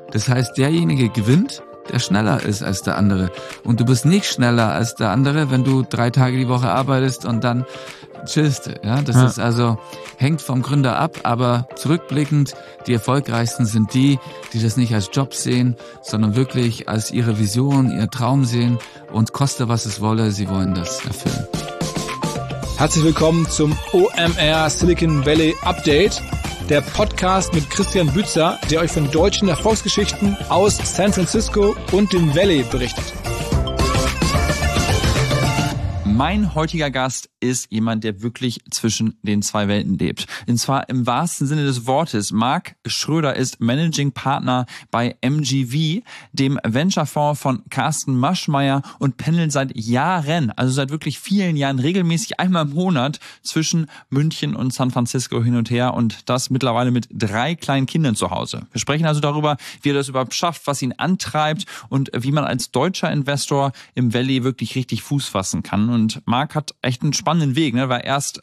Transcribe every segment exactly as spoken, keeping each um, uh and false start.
Das heißt, derjenige gewinnt, der schneller ist als der andere. Und du bist nicht schneller als der andere, wenn du drei Tage die Woche arbeitest und dann chillst. Ja, das ja. ist also, hängt vom Gründer ab, aber zurückblickend, die erfolgreichsten sind die, die das nicht als Job sehen, sondern wirklich als ihre Vision, ihr Traum sehen und koste was es wolle, sie wollen das erfüllen. Herzlich willkommen zum O M R Silicon Valley Update, der Podcast mit Christian Bützer, der euch von deutschen Erfolgsgeschichten aus San Francisco und dem Valley berichtet. Mein heutiger Gast ist jemand, der wirklich zwischen den zwei Welten lebt. Und zwar im wahrsten Sinne des Wortes. Marc Schröder ist Managing Partner bei M G V, dem Venture-Fonds von Carsten Maschmeyer, und pendelt seit Jahren, also seit wirklich vielen Jahren, regelmäßig einmal im Monat zwischen München und San Francisco hin und her, und das mittlerweile mit drei kleinen Kindern zu Hause. Wir sprechen also darüber, wie er das überhaupt schafft, was ihn antreibt und wie man als deutscher Investor im Valley wirklich richtig Fuß fassen kann. Und Und Marc hat echt einen spannenden Weg, ne? War erst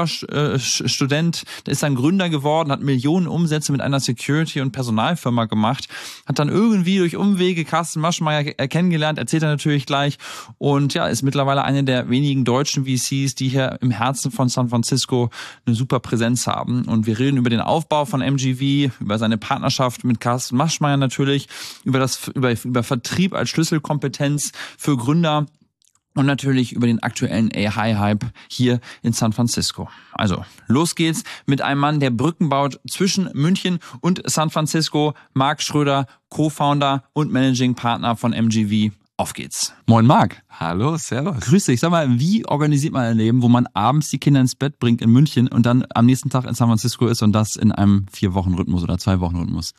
Jurastudent, der ist dann Gründer geworden, hat Millionen Umsätze mit einer Security- und Personalfirma gemacht, hat dann irgendwie durch Umwege Carsten Maschmeyer kennengelernt, erzählt er natürlich gleich, und ja, ist mittlerweile einer der wenigen deutschen V Cs, die hier im Herzen von San Francisco eine super Präsenz haben. Und wir reden über den Aufbau von M G V, über seine Partnerschaft mit Carsten Maschmeyer natürlich, über das über, über Vertrieb als Schlüsselkompetenz für Gründer, und natürlich über den aktuellen A I-Hype hier in San Francisco. Also, los geht's mit einem Mann, der Brücken baut zwischen München und San Francisco. Marc Schröder, Co-Founder und Managing Partner von M G V. Auf geht's. Moin Marc. Hallo, servus. Grüß dich. Sag mal, wie organisiert man ein Leben, wo man abends die Kinder ins Bett bringt in München und dann am nächsten Tag in San Francisco ist, und das in einem Vier-Wochen-Rhythmus oder Zwei-Wochen-Rhythmus?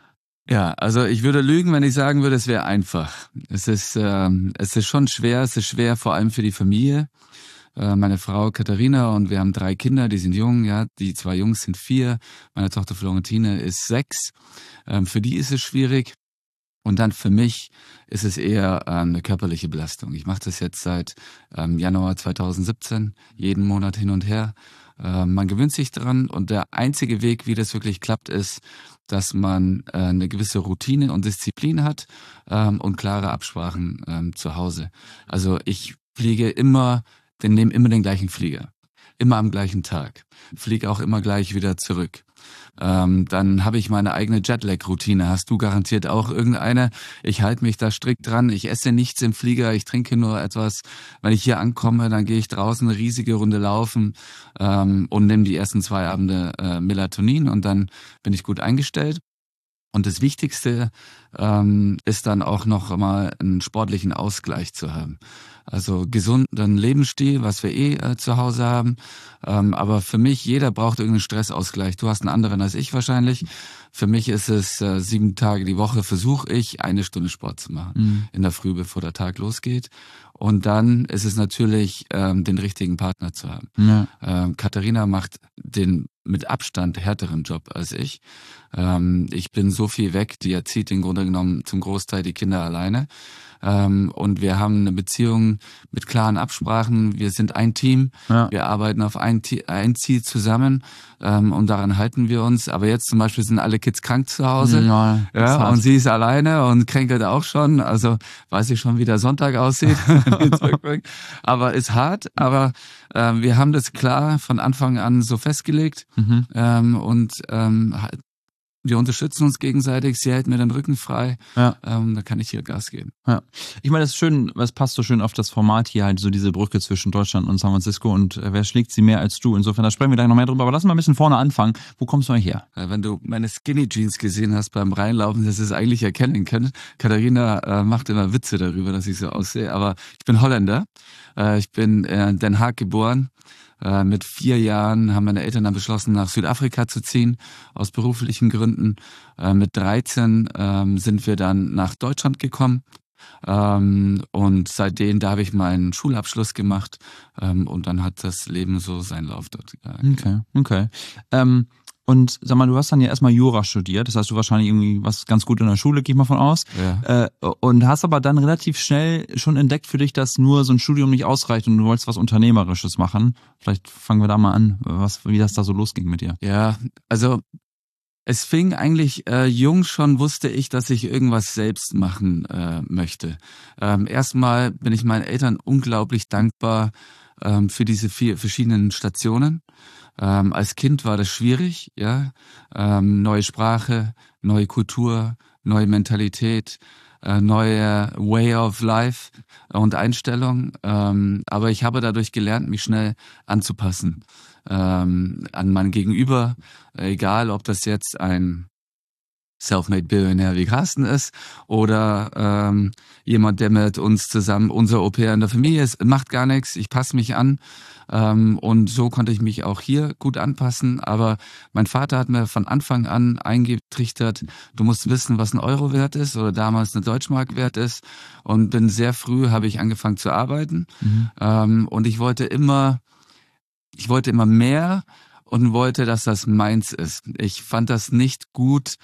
Ja, also ich würde lügen, wenn ich sagen würde, es wäre einfach. Es ist, ähm, es ist schon schwer. Es ist schwer vor allem für die Familie. Äh, meine Frau Katharina und wir haben drei Kinder, die sind jung. Ja, die zwei Jungs sind vier. Meine Tochter Florentine ist sechs. Ähm, für die ist es schwierig. Und dann für mich ist es eher ähm, eine körperliche Belastung. Ich mache das jetzt seit ähm, Januar zweitausendsiebzehn, jeden Monat hin und her. Ähm, man gewöhnt sich dran, und der einzige Weg, wie das wirklich klappt, ist, dass man äh, eine gewisse Routine und Disziplin hat ähm, und klare Absprachen ähm, zu Hause. Also ich fliege immer, den nehme immer den gleichen Flieger, immer am gleichen Tag, fliege auch immer gleich wieder zurück. Ähm, dann habe ich meine eigene Jetlag-Routine. Hast du garantiert auch irgendeine? Ich halte mich da strikt dran. Ich esse nichts im Flieger. Ich trinke nur etwas. Wenn ich hier ankomme, dann gehe ich draußen eine riesige Runde laufen ähm, und nehme die ersten zwei Abende äh, Melatonin, und dann bin ich gut eingestellt. Und das Wichtigste ähm, ist dann auch noch mal einen sportlichen Ausgleich zu haben. Also gesunden Lebensstil, was wir eh äh, zu Hause haben. Ähm, aber für mich, jeder braucht irgendeinen Stressausgleich. Du hast einen anderen als ich wahrscheinlich. Für mich ist es äh, sieben Tage die Woche, versuche ich, eine Stunde Sport zu machen. Mhm. In der Früh, bevor der Tag losgeht. Und dann ist es natürlich, ähm, den richtigen Partner zu haben. Ja. Ähm, Katharina macht den mit Abstand härteren Job als ich. Ähm, ich bin so viel weg, die erzieht im Grunde genommen zum Großteil die Kinder alleine. Ähm, und wir haben eine Beziehung mit klaren Absprachen. Wir sind ein Team. Ja. Wir arbeiten auf ein, ein Ziel zusammen, ähm, und daran halten wir uns. Aber jetzt zum Beispiel sind alle Kids krank zu Hause. Ja, ja, und sie ist alleine und kränkelt auch schon. Also weiß ich schon, wie der Sonntag aussieht. Aber ist hart. Aber äh, wir haben das klar von Anfang an so festgelegt. Mhm. Ähm, und ähm, wir unterstützen uns gegenseitig, sie hält mir den Rücken frei, ja. ähm, da kann ich hier Gas geben. Ja. Ich meine, das ist schön, es passt so schön auf das Format hier, halt so diese Brücke zwischen Deutschland und San Francisco, und äh, wer schlägt sie mehr als du? Insofern, da sprechen wir gleich noch mehr drüber, aber lass mal ein bisschen vorne anfangen. Wo kommst du her? Ja, wenn du meine Skinny Jeans gesehen hast beim Reinlaufen, das ist eigentlich erkennen können. Katharina äh, macht immer Witze darüber, dass ich so aussehe, aber ich bin Holländer, äh, ich bin in Den Haag geboren. Mit vier Jahren haben meine Eltern dann beschlossen, nach Südafrika zu ziehen, aus beruflichen Gründen. Mit dreizehn sind wir dann nach Deutschland gekommen. Und seitdem, da habe ich meinen Schulabschluss gemacht. Und dann hat das Leben so seinen Lauf dort. Okay, okay. Ähm Und sag mal, du hast dann ja erstmal Jura studiert, das heißt, du wahrscheinlich irgendwie was ganz gut in der Schule, gehe ich mal von aus. Ja. Äh, und hast aber dann relativ schnell schon entdeckt für dich, dass nur so ein Studium nicht ausreicht und du wolltest was Unternehmerisches machen. Vielleicht fangen wir da mal an, was, wie das da so losging mit dir. Ja, also Es fing eigentlich äh, jung schon, wusste ich, dass ich irgendwas selbst machen äh, möchte. Ähm, erstmal bin ich meinen Eltern unglaublich dankbar ähm, für diese vier verschiedenen Stationen. Ähm, als Kind war das schwierig, ja. Ähm, neue Sprache, neue Kultur, neue Mentalität, äh, neue Way of Life und Einstellung. Ähm, aber ich habe dadurch gelernt, mich schnell anzupassen ähm, an mein Gegenüber, egal ob das jetzt ein Self-Made Billionär wie Carsten ist oder ähm, jemand, der mit uns zusammen unser Au-pair in der Familie ist, macht gar nichts, ich passe mich an ähm, und so konnte ich mich auch hier gut anpassen, aber mein Vater hat mir von Anfang an eingetrichtert, du musst wissen, was ein Euro wert ist oder damals eine Deutschmark wert ist und bin sehr früh, habe ich angefangen zu arbeiten mhm. ähm, und ich wollte immer, ich wollte immer mehr und wollte, dass das meins ist. Ich fand das nicht gut,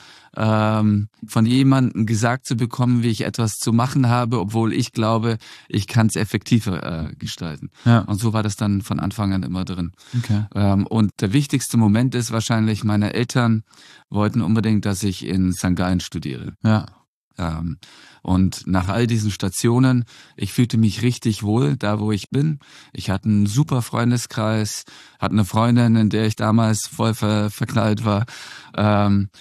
ähm, von jemandem gesagt zu bekommen, wie ich etwas zu machen habe, obwohl ich glaube, ich kann es effektiver äh, gestalten. Ja. Und so war das dann von Anfang an immer drin. Okay. Ähm, und der wichtigste Moment ist wahrscheinlich, meine Eltern wollten unbedingt, dass ich in Sankt Gallen studiere. Ja. Ähm, und nach all diesen Stationen, ich fühlte mich richtig wohl, da wo ich bin. Ich hatte einen super Freundeskreis, hatte eine Freundin, in der ich damals voll ver verknallt war. Ähm,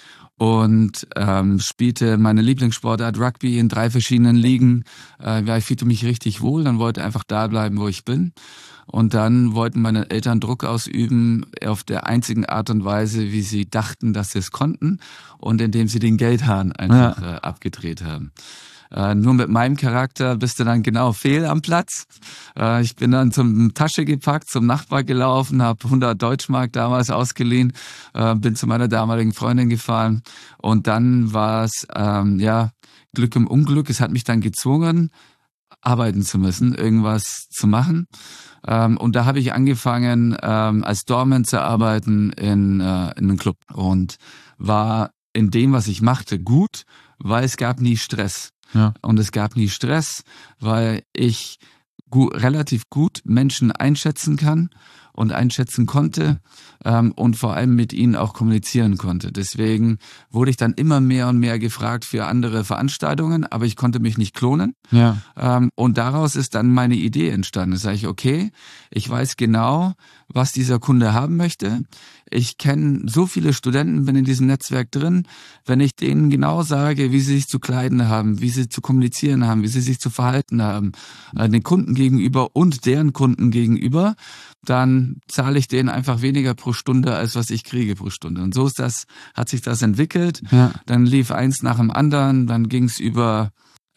und ähm, spielte meine Lieblingssportart Rugby in drei verschiedenen Ligen. Äh, ja, ich fühlte mich richtig wohl und wollte einfach da bleiben, wo ich bin. Und dann wollten meine Eltern Druck ausüben auf der einzigen Art und Weise, wie sie dachten, dass sie es konnten und indem sie den Geldhahn einfach ja. äh, abgedreht haben. Äh, nur mit meinem Charakter bist du dann genau fehl am Platz. Äh, ich bin dann zum Tasche gepackt, zum Nachbar gelaufen, habe hundert Deutschmark damals ausgeliehen, äh, bin zu meiner damaligen Freundin gefahren und dann war es ähm, ja Glück im Unglück. Es hat mich dann gezwungen, arbeiten zu müssen, irgendwas zu machen. Ähm, und da habe ich angefangen, ähm, als Doorman zu arbeiten in, äh, in einem Club und war in dem, was ich machte, gut, weil es gab nie Stress. Ja. Und es gab nie Stress, weil ich gu- relativ gut Menschen einschätzen kann und einschätzen konnte ähm, und vor allem mit ihnen auch kommunizieren konnte. Deswegen wurde ich dann immer mehr und mehr gefragt für andere Veranstaltungen, aber ich konnte mich nicht klonen. Ja. Ähm, und daraus ist dann meine Idee entstanden. Da sage ich, okay, ich weiß genau, was dieser Kunde haben möchte. Ich kenne so viele Studenten, bin in diesem Netzwerk drin. Wenn ich denen genau sage, wie sie sich zu kleiden haben, wie sie zu kommunizieren haben, wie sie sich zu verhalten haben, äh, den Kunden gegenüber und deren Kunden gegenüber, dann zahle ich denen einfach weniger pro Stunde, als was ich kriege pro Stunde. Und so ist das, hat sich das entwickelt. Ja. Dann lief eins nach dem anderen, dann ging es über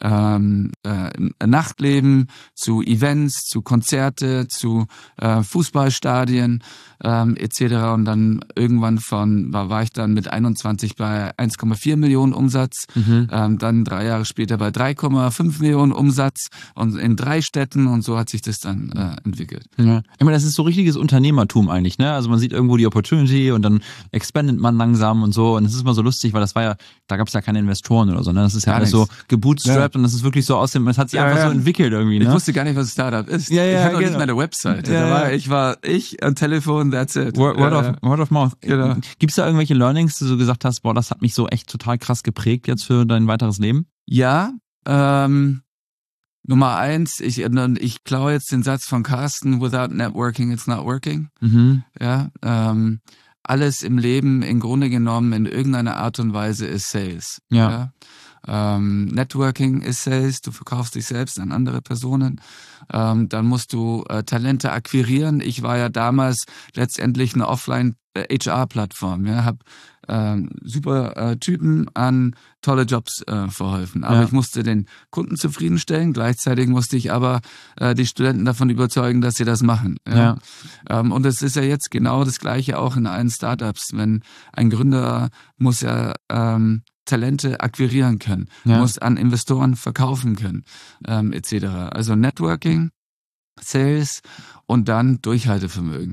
ähm, äh, Nachtleben, zu Events, zu Konzerte, zu äh, Fußballstadien ähm, et cetera. Und dann irgendwann von war, war ich dann mit einundzwanzig bei eins Komma vier Millionen Umsatz, mhm. ähm, dann drei Jahre später bei drei Komma fünf Millionen Umsatz und in drei Städten und so hat sich das dann äh, entwickelt. Ja. Ich meine, das ist so richtiges Unternehmertum eigentlich, ne? Also man sieht irgendwo die Opportunity und dann expandet man langsam und so und es ist immer so lustig, weil das war ja, da gab es ja keine Investoren oder so, ne? Das ist ja Gar alles nichts. so gebootstrapped. Ja. Und das ist wirklich so aus dem, es hat sich ja, einfach ja. so entwickelt irgendwie. Ne? Ich wusste gar nicht, was ein Startup ist. Ja, ja, ich hatte genau. noch nicht meine Website. Ja, da war, ich war ich am Telefon, that's it. Word, word, of, word of mouth. Genau. Gibt's da irgendwelche Learnings, die du gesagt hast, boah, das hat mich so echt total krass geprägt jetzt für dein weiteres Leben? Ja, ähm, Nummer eins, ich, ich klaue jetzt den Satz von Carsten, without networking, it's not working. Mhm. Ja, ähm, alles im Leben im Grunde genommen in irgendeiner Art und Weise ist Sales. Ja. ja? Ähm, Networking ist Sales, du verkaufst dich selbst an andere Personen. Ähm, dann musst du äh, Talente akquirieren. Ich war ja damals letztendlich eine Offline-H R-Plattform. Ja, habe äh, super äh, Typen an tolle Jobs äh, verholfen. Aber ja. ich musste den Kunden zufriedenstellen. Gleichzeitig musste ich aber äh, die Studenten davon überzeugen, dass sie das machen. Ja? Ja. Ähm, und es ist ja jetzt genau das Gleiche auch in allen Startups. Wenn ein Gründer muss ja ähm, Talente akquirieren können, ja. muss an Investoren verkaufen können, ähm, et cetera. Also Networking, Sales und dann Durchhaltevermögen.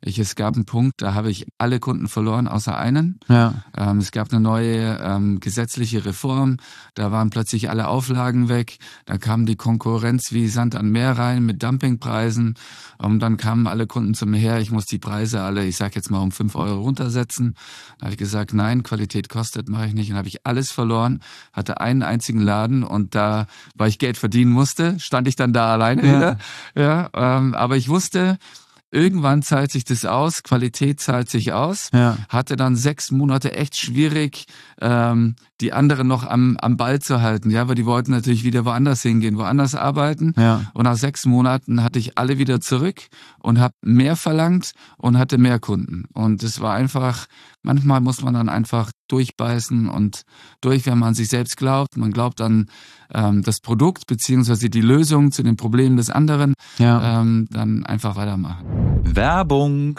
Ich, es gab einen Punkt, da habe ich alle Kunden verloren, außer einen. Ja. Ähm, es gab eine neue ähm, gesetzliche Reform, da waren plötzlich alle Auflagen weg, da kam die Konkurrenz wie Sand an Meer rein mit Dumpingpreisen und dann kamen alle Kunden zu mir her, ich muss die Preise alle, ich sag jetzt mal um fünf Euro runtersetzen. Da habe ich gesagt, nein, Qualität kostet, mache ich nicht. Und dann habe ich alles verloren, hatte einen einzigen Laden und da, weil ich Geld verdienen musste, stand ich dann da alleine Ja. wieder. Ja, ähm, aber ich wusste, irgendwann zahlt sich das aus, Qualität zahlt sich aus. Ja. Hatte dann sechs Monate echt schwierig, ähm, die anderen noch am, am Ball zu halten. Ja, weil die wollten natürlich wieder woanders hingehen, woanders arbeiten. Ja. Und nach sechs Monaten hatte ich alle wieder zurück und habe mehr verlangt und hatte mehr Kunden. Und es war einfach, manchmal muss man dann einfach durchbeißen und durch, wenn man sich selbst glaubt. Man glaubt an ähm, das Produkt beziehungsweise die Lösung zu den Problemen des anderen, Ja. ähm, dann einfach weitermachen. Werbung.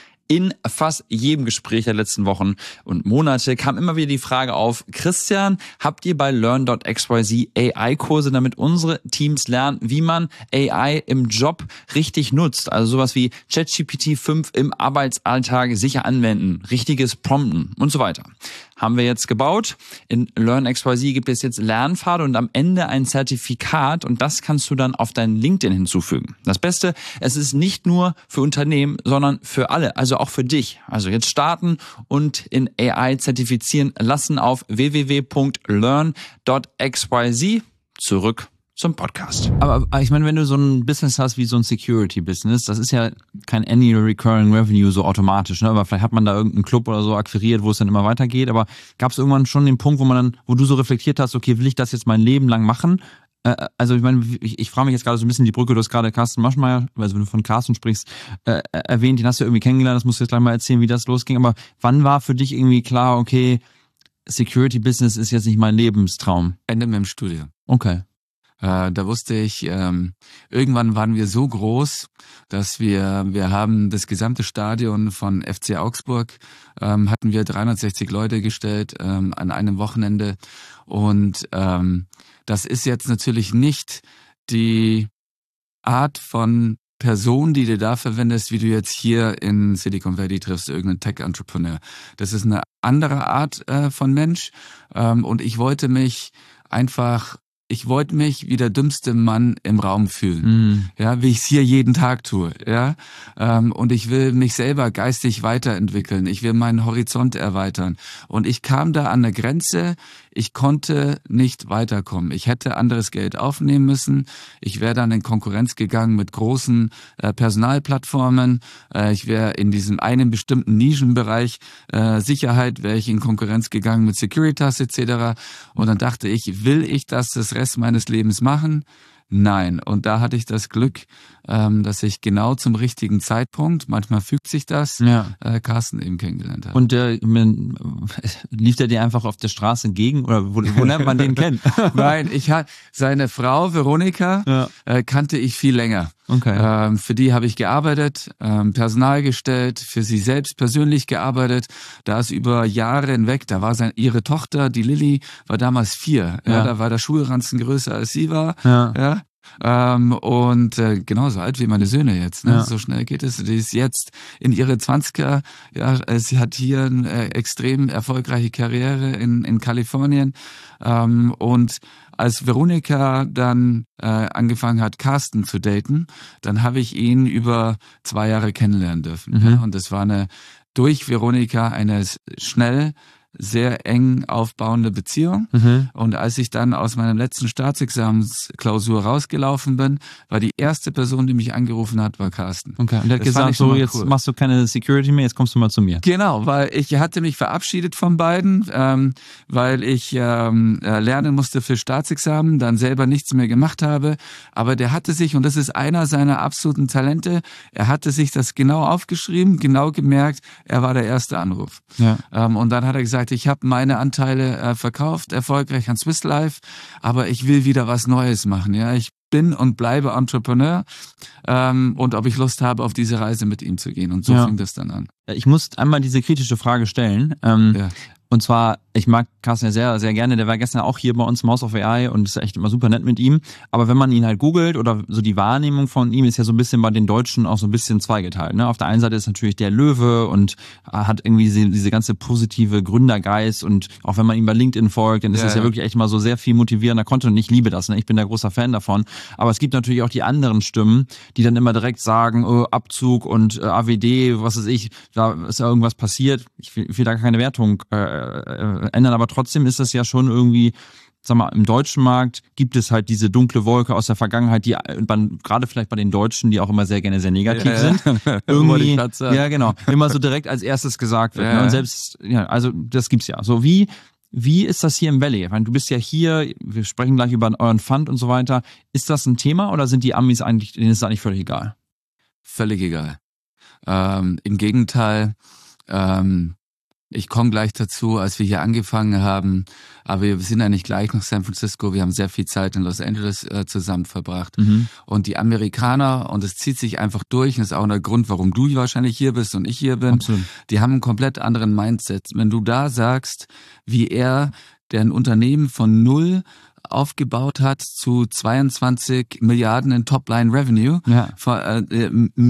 In fast jedem Gespräch der letzten Wochen und Monate kam immer wieder die Frage auf, Christian, habt ihr bei learn dot x y z A I-Kurse, damit unsere Teams lernen, wie man A I im Job richtig nutzt? Also sowas wie ChatGPT fünf im Arbeitsalltag sicher anwenden, richtiges Prompten und so weiter. Haben wir jetzt gebaut. In Learn X Y Z gibt es jetzt Lernpfade und am Ende ein Zertifikat und das kannst du dann auf dein LinkedIn hinzufügen. Das Beste, es ist nicht nur für Unternehmen, sondern für alle, also auch für dich. Also jetzt starten und in A I zertifizieren lassen auf w w w punkt learn punkt x y z. Zurück zum Podcast. Aber ich meine, wenn du so ein Business hast wie so ein Security-Business, das ist ja kein Annual Recurring Revenue so automatisch, ne? Aber vielleicht hat man da irgendeinen Club oder so akquiriert, wo es dann immer weitergeht. Aber gab es irgendwann schon den Punkt, wo man dann, wo du so reflektiert hast, okay, will ich das jetzt mein Leben lang machen? Äh, also ich meine, ich, ich frage mich jetzt gerade so ein bisschen die Brücke, du hast gerade Carsten Maschmeyer, also wenn du von Carsten sprichst, äh, erwähnt, den hast du irgendwie kennengelernt, das musst du jetzt gleich mal erzählen, wie das losging. Aber wann war für dich irgendwie klar, okay, Security-Business ist jetzt nicht mein Lebenstraum? Ende mit dem Studium. Okay. Äh, da wusste ich, ähm, irgendwann waren wir so groß, dass wir, wir haben das gesamte Stadion von F C Augsburg, ähm, hatten wir dreihundertsechzig Leute gestellt ähm, an einem Wochenende. Und ähm, das ist jetzt natürlich nicht die Art von Person, die du da verwendest, wie du jetzt hier in Silicon Valley triffst, irgendeinen Tech-Entrepreneur. Das ist eine andere Art äh, von Mensch. Ähm, und ich wollte mich einfach Ich wollte mich wie der dümmste Mann im Raum fühlen, Mhm. ja, wie ich es hier jeden Tag tue, ja. Ähm, und ich will mich selber geistig weiterentwickeln. Ich will meinen Horizont erweitern. Und ich kam da an eine Grenze. Ich konnte nicht weiterkommen. Ich hätte anderes Geld aufnehmen müssen. Ich wäre dann in Konkurrenz gegangen mit großen äh, Personalplattformen. Äh, ich wäre in diesem einen bestimmten Nischenbereich äh, Sicherheit, wäre ich in Konkurrenz gegangen mit Securitas et cetera. Und dann dachte ich, will ich das das Rest meines Lebens machen? Nein. Und da hatte ich das Glück, ähm, dass ich genau zum richtigen Zeitpunkt, manchmal fügt sich das, Ja. äh, Carsten eben kennengelernt habe. Und der, man, lief der dir einfach auf der Straße entgegen oder wo, wo lernt man den kennen? Nein, ich hatte seine Frau Veronika, Ja. äh, kannte ich viel länger. Okay. Ähm, für die habe ich gearbeitet, ähm, Personal gestellt, für sie selbst persönlich gearbeitet. Da ist über Jahre hinweg, da war sein, ihre Tochter, die Lilly, war damals vier. Ja. Ja. Da war der Schulranzen größer als sie war. Ja. Ja. Ähm, und äh, genauso alt wie meine Söhne jetzt. Ne? Ja. So schnell geht es. Die ist jetzt in ihre Zwanziger. Ja, äh, sie hat hier eine äh, extrem erfolgreiche Karriere in, in Kalifornien. Ähm, und als Veronika dann äh, angefangen hat, Carsten zu daten, dann habe ich ihn über zwei Jahre kennenlernen dürfen. Mhm. Ja? Und das war eine durch Veronika eine schnell sehr eng aufbauende Beziehung. Mhm. Und als ich dann aus meinem letzten Staatsexamensklausur rausgelaufen bin, war die erste Person, die mich angerufen hat, war Carsten. Okay. Und der hat Das fand gesagt, ich schon so mal jetzt cool. machst du keine Security mehr, jetzt kommst du mal zu mir. Genau, weil ich hatte mich verabschiedet von beiden, ähm, weil ich ähm, äh, lernen musste für Staatsexamen, dann selber nichts mehr gemacht habe. Aber der hatte sich, und das ist einer seiner absoluten Talente, er hatte sich das genau aufgeschrieben, genau gemerkt, er war der erste Anruf. Ja. Ähm, und dann hat er gesagt, ich habe meine Anteile äh, verkauft, erfolgreich an Swiss Life, aber ich will wieder was Neues machen. Ja, ich bin und bleibe Entrepreneur ähm, und ob ich Lust habe, auf diese Reise mit ihm zu gehen. Und so Ja. fing das dann an. Ich muss einmal diese kritische Frage stellen. Ähm, Ja. Und zwar, Ich mag Carsten ja sehr, sehr gerne. Der war gestern auch hier bei uns im House of A I und ist echt immer super nett mit ihm. Aber wenn man ihn halt googelt oder so die Wahrnehmung von ihm ist ja so ein bisschen bei den Deutschen auch so ein bisschen zweigeteilt. Ne? Auf der einen Seite ist natürlich der Löwe und hat irgendwie diese, diese ganze positive Gründergeist und auch wenn man ihm bei LinkedIn folgt, dann ist ja, das ja, ja wirklich echt mal so sehr viel motivierender Content und ich liebe das. Ne? Ich bin da großer Fan davon. Aber es gibt natürlich auch die anderen Stimmen, die dann immer direkt sagen, oh, Abzug und äh, A W D, was weiß ich, da ist ja irgendwas passiert. Ich will, ich will da keine Wertung äh, äh, ändern, aber trotzdem ist das ja schon irgendwie, sag mal, im deutschen Markt gibt es halt diese dunkle Wolke aus der Vergangenheit, die man, gerade vielleicht bei den Deutschen, die auch immer sehr gerne sehr negativ ja, sind, ja. irgendwie, ja genau, immer so direkt als erstes gesagt wird. Ja. Ne? Und selbst, ja, also das gibt's ja. So wie Wie ist das hier im Valley? Ich meine, du bist ja hier, wir sprechen gleich über euren Fund und so weiter. Ist das ein Thema oder sind die Amis eigentlich, denen ist das eigentlich völlig egal? Völlig egal. Ähm, Im Gegenteil, ähm, ich komme gleich dazu, als wir hier angefangen haben, aber wir sind ja nicht gleich nach San Francisco, wir haben sehr viel Zeit in Los Angeles äh, zusammen verbracht. Mhm. Und die Amerikaner, und es zieht sich einfach durch, und das ist auch der Grund, warum du wahrscheinlich hier bist und ich hier bin, Absolut. Die haben einen komplett anderen Mindset. Wenn du da sagst, wie er, der ein Unternehmen von null aufgebaut hat zu zweiundzwanzig Milliarden in Topline-Revenue, Ja. von, äh,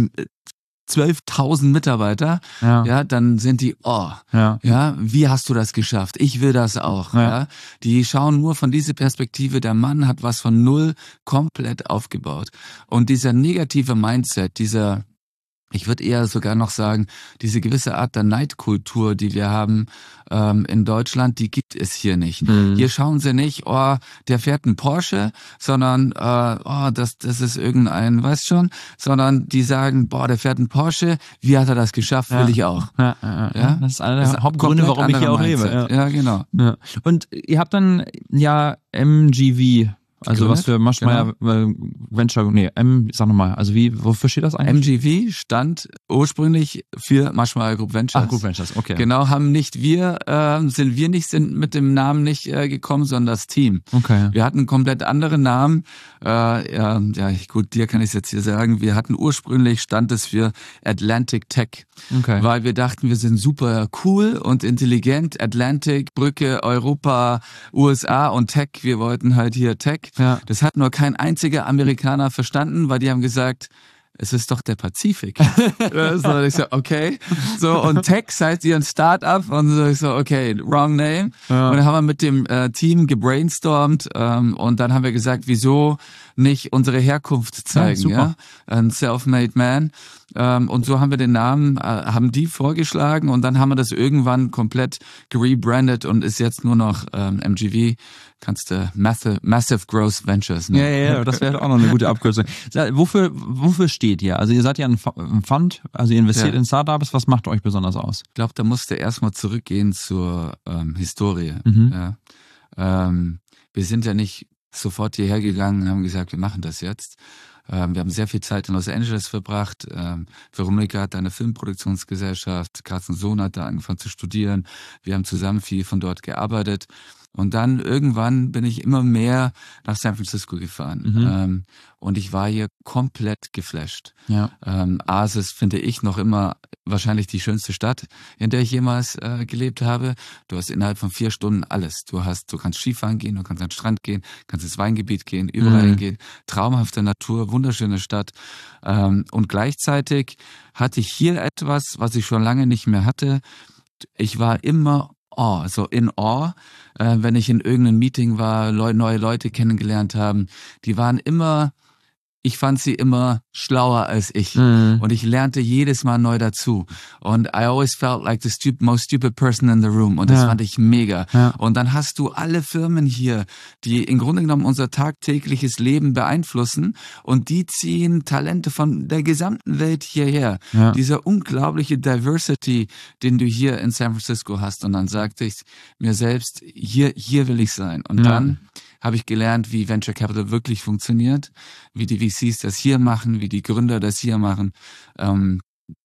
zwölftausend Mitarbeiter, Ja. ja, dann sind die, oh, Ja. ja, wie hast du das geschafft? Ich will das auch, Ja. ja. Die schauen nur von dieser Perspektive, der Mann hat was von null komplett aufgebaut. Und dieser negative Mindset, dieser, ich würde eher sogar noch sagen, diese gewisse Art der Neidkultur, die wir haben ähm, in Deutschland, die gibt es hier nicht. Mhm. Hier schauen sie nicht, oh, der fährt einen Porsche, sondern äh, oh, das das ist irgendein, weißt schon, sondern die sagen, boah, der fährt einen Porsche, wie hat er das geschafft, will Ja. ich auch. Ja, ja, ja. Ja? Das ist einer der Das ist ein Hauptgründe, komplett warum ich hier auch anderer lebe. Mindset. Ja. Ja, genau. Ja. Und ihr habt dann ja M G V, also Gegründet? was für Maschmeyer äh, Venture, nee, M, sag nochmal, also wie, wofür steht das M eigentlich? G V stand ursprünglich für Maschmeyer Group Ventures. Ach, Group Ventures, okay. Genau, haben nicht wir, äh, sind wir nicht sind mit dem Namen nicht äh, gekommen, sondern das Team. Okay. Wir hatten einen komplett anderen Namen. Äh, ja, ja, gut, dir kann ich es jetzt hier sagen. Wir hatten ursprünglich, stand es für Atlantic Tech, Okay. weil wir dachten, wir sind super cool und intelligent. Atlantic, Brücke, Europa, U S A und Tech. Wir wollten halt hier Tech. Ja. Das hat nur kein einziger Amerikaner verstanden, weil die haben gesagt, es ist doch der Pazifik. So, ich so, okay. So, und Tech seid ihr ein Start-up? Und so, ich so, okay, wrong name. Ja. Und dann haben wir mit dem äh, Team gebrainstormt ähm, und dann haben wir gesagt, wieso nicht unsere Herkunft zeigen, super. ja? Ein self-made man. Ähm, und so haben wir den Namen, äh, haben die vorgeschlagen und dann haben wir das irgendwann komplett gerebrandet und ist jetzt nur noch ähm, M G V. Kannst du Massive, Massive Growth Ventures Ja, nennen. ja, ja, das wäre auch noch eine gute Abkürzung. Sa- Wofür, wofür steht ihr? Also ihr seid ja ein Fu- ein Fund, also ihr investiert Ja. in Startups. Was macht euch besonders aus? Ich glaube, da musste erstmal zurückgehen zur ähm, Historie. Mhm. Ja. Ähm, wir sind ja nicht sofort hierher gegangen und haben gesagt, wir machen das jetzt. Ähm, wir haben sehr viel Zeit in Los Angeles verbracht. Ähm, Veronika hat da eine Filmproduktionsgesellschaft. Carsten Sohn hat da angefangen zu studieren. Wir haben zusammen viel von dort gearbeitet. Und dann irgendwann bin ich immer mehr nach San Francisco gefahren. Mhm. Ähm, und ich war hier komplett geflasht. Ja. Ähm, A, es ist, finde ich, noch immer wahrscheinlich die schönste Stadt, in der ich jemals äh, gelebt habe. Du hast innerhalb von vier Stunden alles. Du hast, du kannst Skifahren gehen, du kannst an den Strand gehen, kannst ins Weingebiet gehen, überall Mhm. hingehen. Traumhafte Natur, wunderschöne Stadt. Ähm, und gleichzeitig hatte ich hier etwas, was ich schon lange nicht mehr hatte. Ich war immer awe, so in awe, äh, wenn ich in irgendeinem Meeting war, Leu- neue Leute kennengelernt haben. Die waren immer, ich fand sie immer schlauer als ich. Mhm. Und ich lernte jedes Mal neu dazu. Und I always felt like the stup- most stupid person in the room. Und das Ja. fand ich mega. Ja. Und dann hast du alle Firmen hier, die im Grunde genommen unser tagtägliches Leben beeinflussen. Und die ziehen Talente von der gesamten Welt hierher. Ja. Dieser unglaubliche Diversity, den du hier in San Francisco hast. Und dann sagte ich mir selbst, hier, hier will ich sein. Und Ja. dann habe ich gelernt, wie Venture Capital wirklich funktioniert, wie die V Cs das hier machen, wie die Gründer das hier machen. Ähm,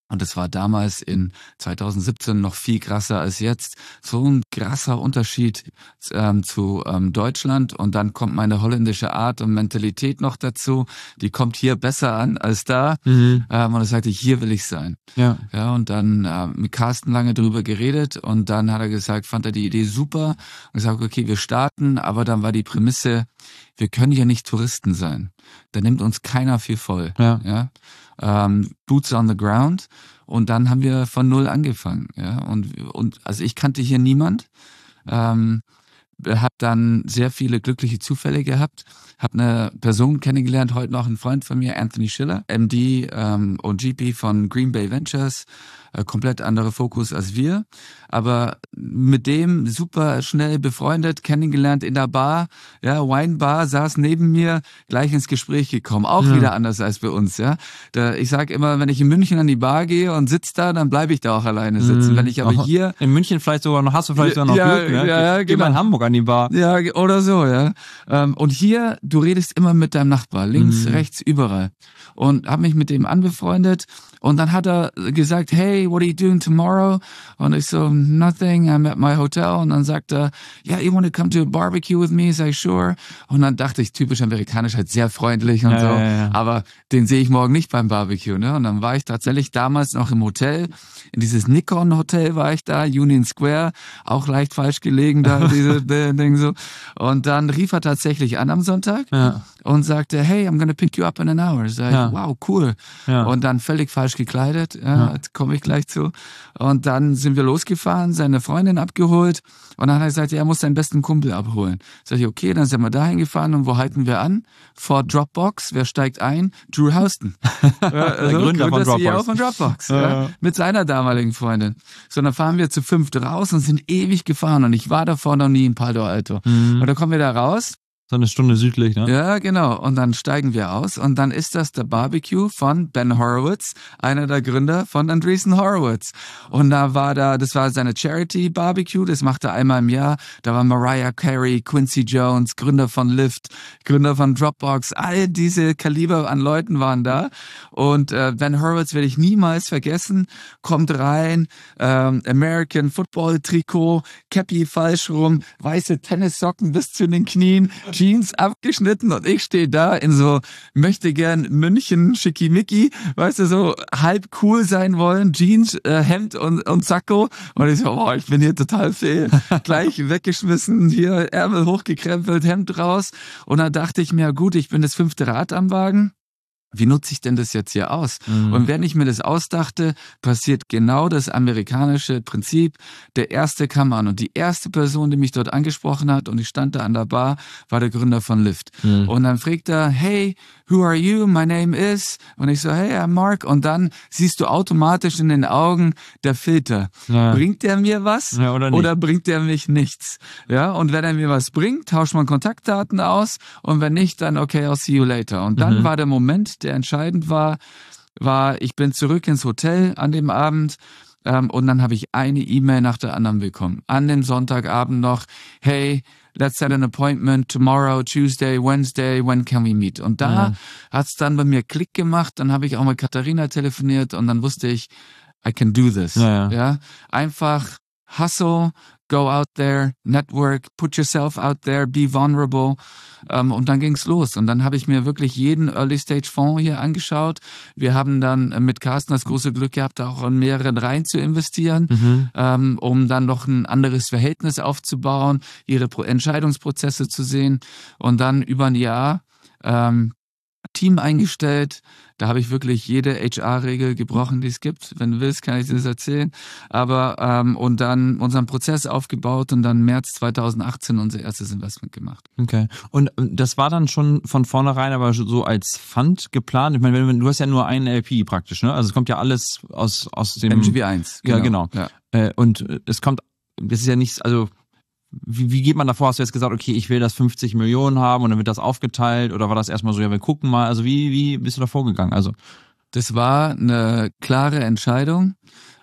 Und es war damals in zwanzig siebzehn noch viel krasser als jetzt. So ein krasser Unterschied ähm, zu ähm, Deutschland. Und dann kommt meine holländische Art und Mentalität noch dazu. Die kommt hier besser an als da. Mhm. Ähm, und da sagte ich, hier will ich sein. Ja. Ja. Und dann äh, mit Carsten lange drüber geredet. Und dann hat er gesagt, fand er die Idee super. Und gesagt, okay, wir starten. Aber dann war die Prämisse, wir können ja nicht Touristen sein. Da nimmt uns keiner viel voll. Ja. Ja. Ähm, Boots on the ground, und dann haben wir von null angefangen, ja, und und also ich kannte hier niemand, ähm, habe dann sehr viele glückliche Zufälle gehabt, habe eine Person kennengelernt, heute noch ein Freund von mir, Anthony Schiller, M D ähm, und G P von Green Bay Ventures, äh, komplett anderer Fokus als wir, aber mit dem super schnell befreundet, kennengelernt in der Bar, ja, Wine Bar, saß neben mir, gleich ins Gespräch gekommen, auch ja. wieder anders als bei uns, ja. Da, ich sag immer, wenn ich in München an die Bar gehe und sitze da, dann bleibe ich da auch alleine sitzen. Mhm. Wenn ich aber auch hier in München vielleicht sogar noch, hast du vielleicht sogar noch ja, Glück, ne? Ja, ja, Geh genau. mal in Hamburg an die Bar. Ja, oder so, ja. Und hier, du redest immer mit deinem Nachbar, links, mhm. rechts, überall. Und habe mich mit dem anbefreundet. Und dann hat er gesagt, hey, what are you doing tomorrow? Und ich so, nothing, I'm at my hotel. Und dann sagt er, yeah, you want to come to a barbecue with me? Sag ich, sure. Und dann dachte ich, typisch amerikanisch, halt sehr freundlich und ja, so. Ja, ja. Aber den sehe ich morgen nicht beim Barbecue, ne? Und dann war ich tatsächlich damals noch im Hotel. In dieses Nikon Hotel war ich da, Union Square, auch leicht falsch gelegen da, diese Ding so. Und dann rief er tatsächlich an am Sonntag ja. und sagte, hey, I'm gonna pick you up in an hour. Sag ich, ja. wow, cool. Ja. Und dann völlig falsch gekleidet, ja, ja. komme ich gleich zu. Und dann sind wir losgefahren, seine Freundin abgeholt, und dann hat er gesagt, ja, er muss seinen besten Kumpel abholen. Sag ich, okay, dann sind wir dahin gefahren, und wo halten wir an? Vor Dropbox. Wer steigt ein? Drew Houston. ja, also, der Gründer, Gründer von Dropbox. Von Dropbox ja, ja. Mit seiner damaligen Freundin. So, dann fahren wir zu fünft raus und sind ewig gefahren, und ich war davor noch nie in Palo Alto. Mhm. Und dann kommen wir da raus. So eine Stunde südlich, ne? Ja, genau. Und dann steigen wir aus, und dann ist das der Barbecue von Ben Horowitz, einer der Gründer von Andreessen Horowitz. Und da war da, das war seine Charity Barbecue, das macht er einmal im Jahr. Da war Mariah Carey, Quincy Jones, Gründer von Lyft, Gründer von Dropbox, all diese Kaliber an Leuten waren da. Und äh, Ben Horowitz werde ich niemals vergessen, kommt rein, ähm, American Football Trikot, Cappy falsch rum, weiße Tennissocken bis zu den Knien, Jeans abgeschnitten, und ich stehe da in so, möchte gern München Schickimicki, weißt du, so halb cool sein wollen, Jeans, äh, Hemd und, und Sakko, und ich so, boah, ich bin hier total fehl, gleich weggeschmissen, hier Ärmel hochgekrempelt, Hemd raus, und dann dachte ich mir, gut, ich bin das fünfte Rad am Wagen. Wie nutze ich denn das jetzt hier aus? Mhm. Und wenn ich mir das ausdachte, passiert genau das amerikanische Prinzip. Der erste kam an, und die erste Person, die mich dort angesprochen hat, und ich stand da an der Bar, war der Gründer von Lyft. Mhm. Und dann fragt er, hey, who are you? My name is. Und ich so, hey, I'm Mark. Und dann siehst du automatisch in den Augen der Filter. Ja. Bringt der mir was ja, oder, oder bringt der mich nichts? Ja, und wenn er mir was bringt, tauscht man Kontaktdaten aus, und wenn nicht, dann okay, I'll see you later. Und dann mhm. war der Moment, der entscheidend war, war, ich bin zurück ins Hotel an dem Abend, ähm, und dann habe ich eine E-Mail nach der anderen bekommen. An dem Sonntagabend noch, hey, let's set an appointment tomorrow, Tuesday, Wednesday, when can we meet? Und da ja. hat's dann bei mir Klick gemacht, dann habe ich auch mit Katharina telefoniert, und dann wusste ich, I can do this. Ja, ja. ja? Einfach hustle, go out there, network, put yourself out there, be vulnerable. Ähm, und dann ging's los. Und dann habe ich mir wirklich jeden Early-Stage-Fonds hier angeschaut. Wir haben dann mit Carsten das große Glück gehabt, auch in mehreren Reihen zu investieren, mhm. ähm, um dann noch ein anderes Verhältnis aufzubauen, ihre Pro- Entscheidungsprozesse zu sehen. Und dann über ein Jahr ähm, Team eingestellt. Da habe ich wirklich jede H R-Regel gebrochen, die es gibt. Wenn du willst, kann ich dir das erzählen. Aber ähm, und dann unseren Prozess aufgebaut, und dann März zweitausendachtzehn unser erstes Investment gemacht. Okay. Und das war dann schon von vornherein aber so als Fund geplant? Ich meine, wenn, du hast ja nur einen L P praktisch, ne? Also es kommt ja alles aus aus dem M G V eins. Genau. Ja, genau. Ja. Äh, und es kommt, das ist ja nichts, also Wie, wie geht man davor? Hast du jetzt gesagt, okay, ich will das fünfzig Millionen haben, und dann wird das aufgeteilt, oder war das erstmal so, ja, wir gucken mal, also wie, wie bist du da vorgegangen? Also, das war eine klare Entscheidung.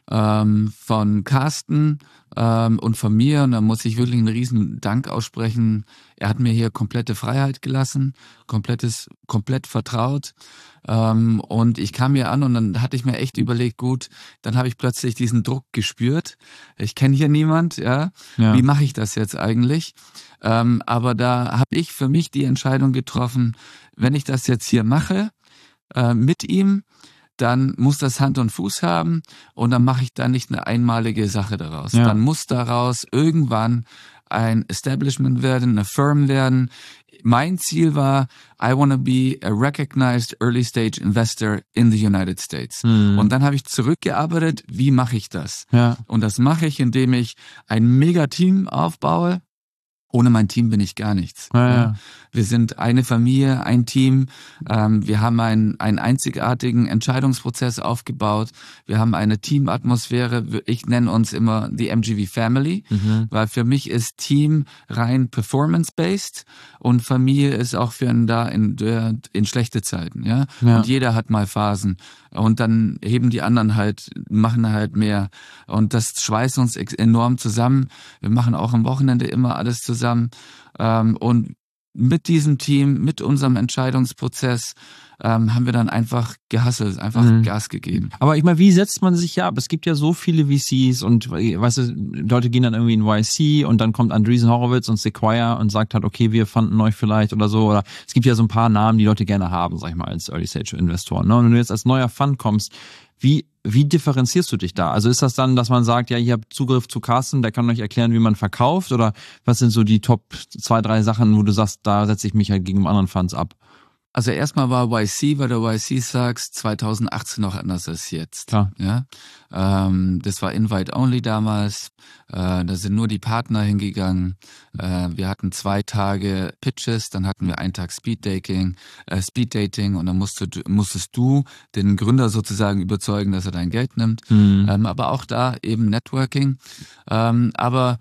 ähm, von Carsten ähm, und von mir. Und da muss ich wirklich einen riesen Dank aussprechen. Er hat mir hier komplette Freiheit gelassen, komplettes, komplett vertraut. Ähm, und ich kam hier an und dann hatte ich mir echt überlegt, gut, dann habe ich plötzlich diesen Druck gespürt. Ich kenne hier niemand, ja. Ja. Wie mache ich das jetzt eigentlich? Ähm, aber da habe ich für mich die Entscheidung getroffen, wenn ich das jetzt hier mache, äh, mit ihm, dann muss das Hand und Fuß haben und dann mache ich da nicht eine einmalige Sache daraus. Ja. Dann muss daraus irgendwann ein Establishment werden, eine Firm werden. Mein Ziel war, I want to be a recognized early stage investor in the United States. Mhm. Und dann habe ich zurückgearbeitet, wie mache ich das? Ja. Und das mache ich, indem ich ein Mega-Team aufbaue. Ohne mein Team bin ich gar nichts. Ja, ja. Wir sind eine Familie, ein Team. Ähm, wir haben einen, einen einzigartigen Entscheidungsprozess aufgebaut. Wir haben eine Teamatmosphäre. Ich nenne uns immer die M G V Family, Mhm. weil für mich ist Team rein performance-based und Familie ist auch für einen da in, in schlechte Zeiten. Ja? Ja. Und jeder hat mal Phasen. Und dann heben die anderen halt, machen halt mehr. Und das schweißt uns enorm zusammen. Wir machen auch am Wochenende immer alles zusammen. Ähm, und mit diesem Team, mit unserem Entscheidungsprozess ähm, haben wir dann einfach gehustelt, einfach Mhm. Gas gegeben. Aber ich meine, wie setzt man sich ja ab? Es gibt ja so viele V Cs und weißt du, Leute gehen dann irgendwie in Y C und dann kommt Andreessen Horowitz und Sequoia und sagt halt, okay, wir fanden euch vielleicht oder so. Oder es gibt ja so ein paar Namen, die Leute gerne haben, sag ich mal, als Early-Stage-Investoren. Ne? Und wenn du jetzt als neuer Fund kommst, wie Wie differenzierst du dich da? Also ist das dann, dass man sagt, ja, ihr habt Zugriff zu Carsten, der kann euch erklären, wie man verkauft? Oder was sind so die Top zwei, drei Sachen, wo du sagst, da setze ich mich halt gegen anderen Funds ab? Also erstmal war Y C, weil du Y C sagst, zwanzig achtzehn noch anders als jetzt. Klar. Ja, ähm, das war Invite-Only damals. Äh, da sind nur die Partner hingegangen. Äh, wir hatten zwei Tage Pitches, dann hatten wir einen Tag Speed-Dating, äh, Speed-Dating und dann musstest du, musstest du den Gründer sozusagen überzeugen, dass er dein Geld nimmt. Mhm. Ähm, aber auch da eben Networking. Ähm, aber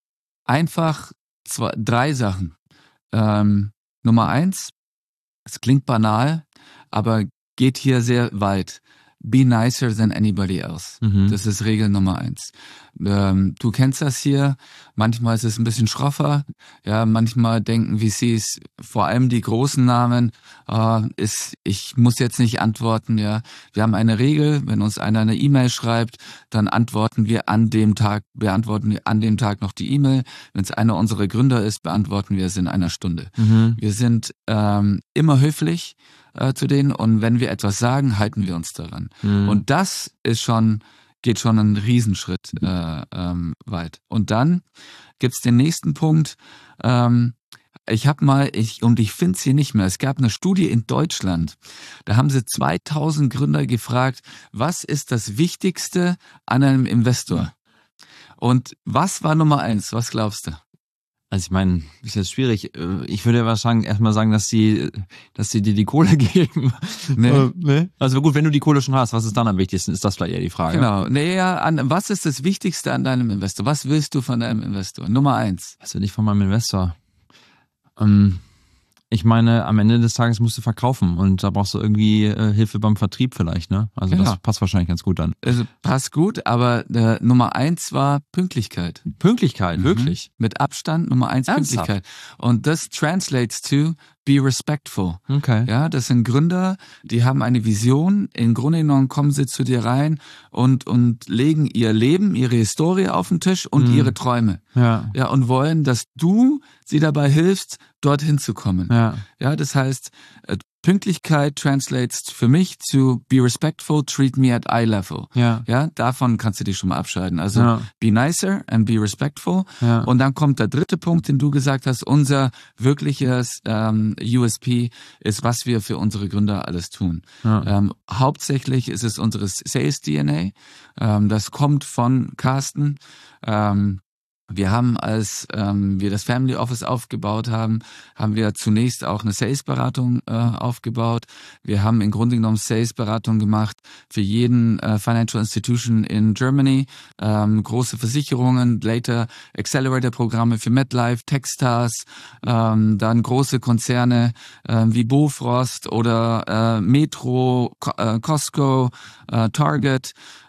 einfach zwei, drei Sachen. Ähm, Nummer eins, es klingt banal, aber geht hier sehr weit. Be nicer than anybody else. Mhm. Das ist Regel Nummer eins. Ähm, du kennst das hier. Manchmal ist es ein bisschen schroffer. Ja, manchmal denken V Cs, vor allem die großen Namen, äh, ist, ich muss jetzt nicht antworten. Ja, wir haben eine Regel. Wenn uns einer eine E-Mail schreibt, dann antworten wir an dem Tag, beantworten wir an dem Tag noch die E-Mail. Wenn es einer unserer Gründer ist, beantworten wir es in einer Stunde. Mhm. Wir sind ähm, immer höflich äh, zu denen und wenn wir etwas sagen, halten wir uns daran. Mhm. Und das ist schon, geht schon einen Riesenschritt äh, ähm, weit. Und dann gibt's den nächsten Punkt. Ähm, ich habe mal, ich und ich finde es hier nicht mehr, es gab eine Studie in Deutschland, da haben sie zweitausend Gründer gefragt, was ist das Wichtigste an einem Investor? Und was war Nummer eins? Was glaubst du? Also ich meine, ist jetzt schwierig. Ich würde ja wahrscheinlich erstmal sagen, dass sie, dass sie dir die Kohle geben. Nee. Äh, nee. Also gut, wenn du die Kohle schon hast, was ist dann am wichtigsten? Ist das vielleicht eher die Frage? Genau. Naja, an, was ist das Wichtigste an deinem Investor? Was willst du von deinem Investor? Nummer eins. Was will ich von meinem Investor? Ähm, ich meine, am Ende des Tages musst du verkaufen und da brauchst du irgendwie äh, Hilfe beim Vertrieb vielleicht, ne? Also Genau. das passt wahrscheinlich ganz gut dann. Also passt gut, aber äh, Nummer eins war Pünktlichkeit. Pünktlichkeit, wirklich. Mhm. Mit Abstand Nummer eins Ernsthaft? Pünktlichkeit. Und das translates to be respectful. Okay. Ja, das sind Gründer, die haben eine Vision. Im Grunde genommen kommen sie zu dir rein und, und legen ihr Leben, ihre Historie auf den Tisch und Mhm. ihre Träume. Ja. Ja, und wollen, dass du sie dabei hilfst, dorthin zu kommen. Ja. Ja, das heißt, äh, Pünktlichkeit translates für mich zu be respectful, treat me at eye level. Ja. Ja, davon kannst du dich schon mal abscheiden. Also Ja. be nicer and be respectful. Ja. Und dann kommt der dritte Punkt, den du gesagt hast, unser wirkliches ähm, U S P ist, was wir für unsere Gründer alles tun. Ja. Ähm, hauptsächlich ist es unsere Sales D N A. Ähm, das kommt von Carsten. Ähm, Wir haben, als ähm, wir das Family Office aufgebaut haben, haben wir zunächst auch eine Sales-Beratung äh, aufgebaut. Wir haben im Grunde genommen Sales-Beratung gemacht für jeden äh, Financial Institution in Germany, ähm, große Versicherungen, later Accelerator-Programme für MetLife, Techstars, ähm, dann große Konzerne äh, wie Bofrost oder äh, Metro, Co- äh, Costco, äh, Target.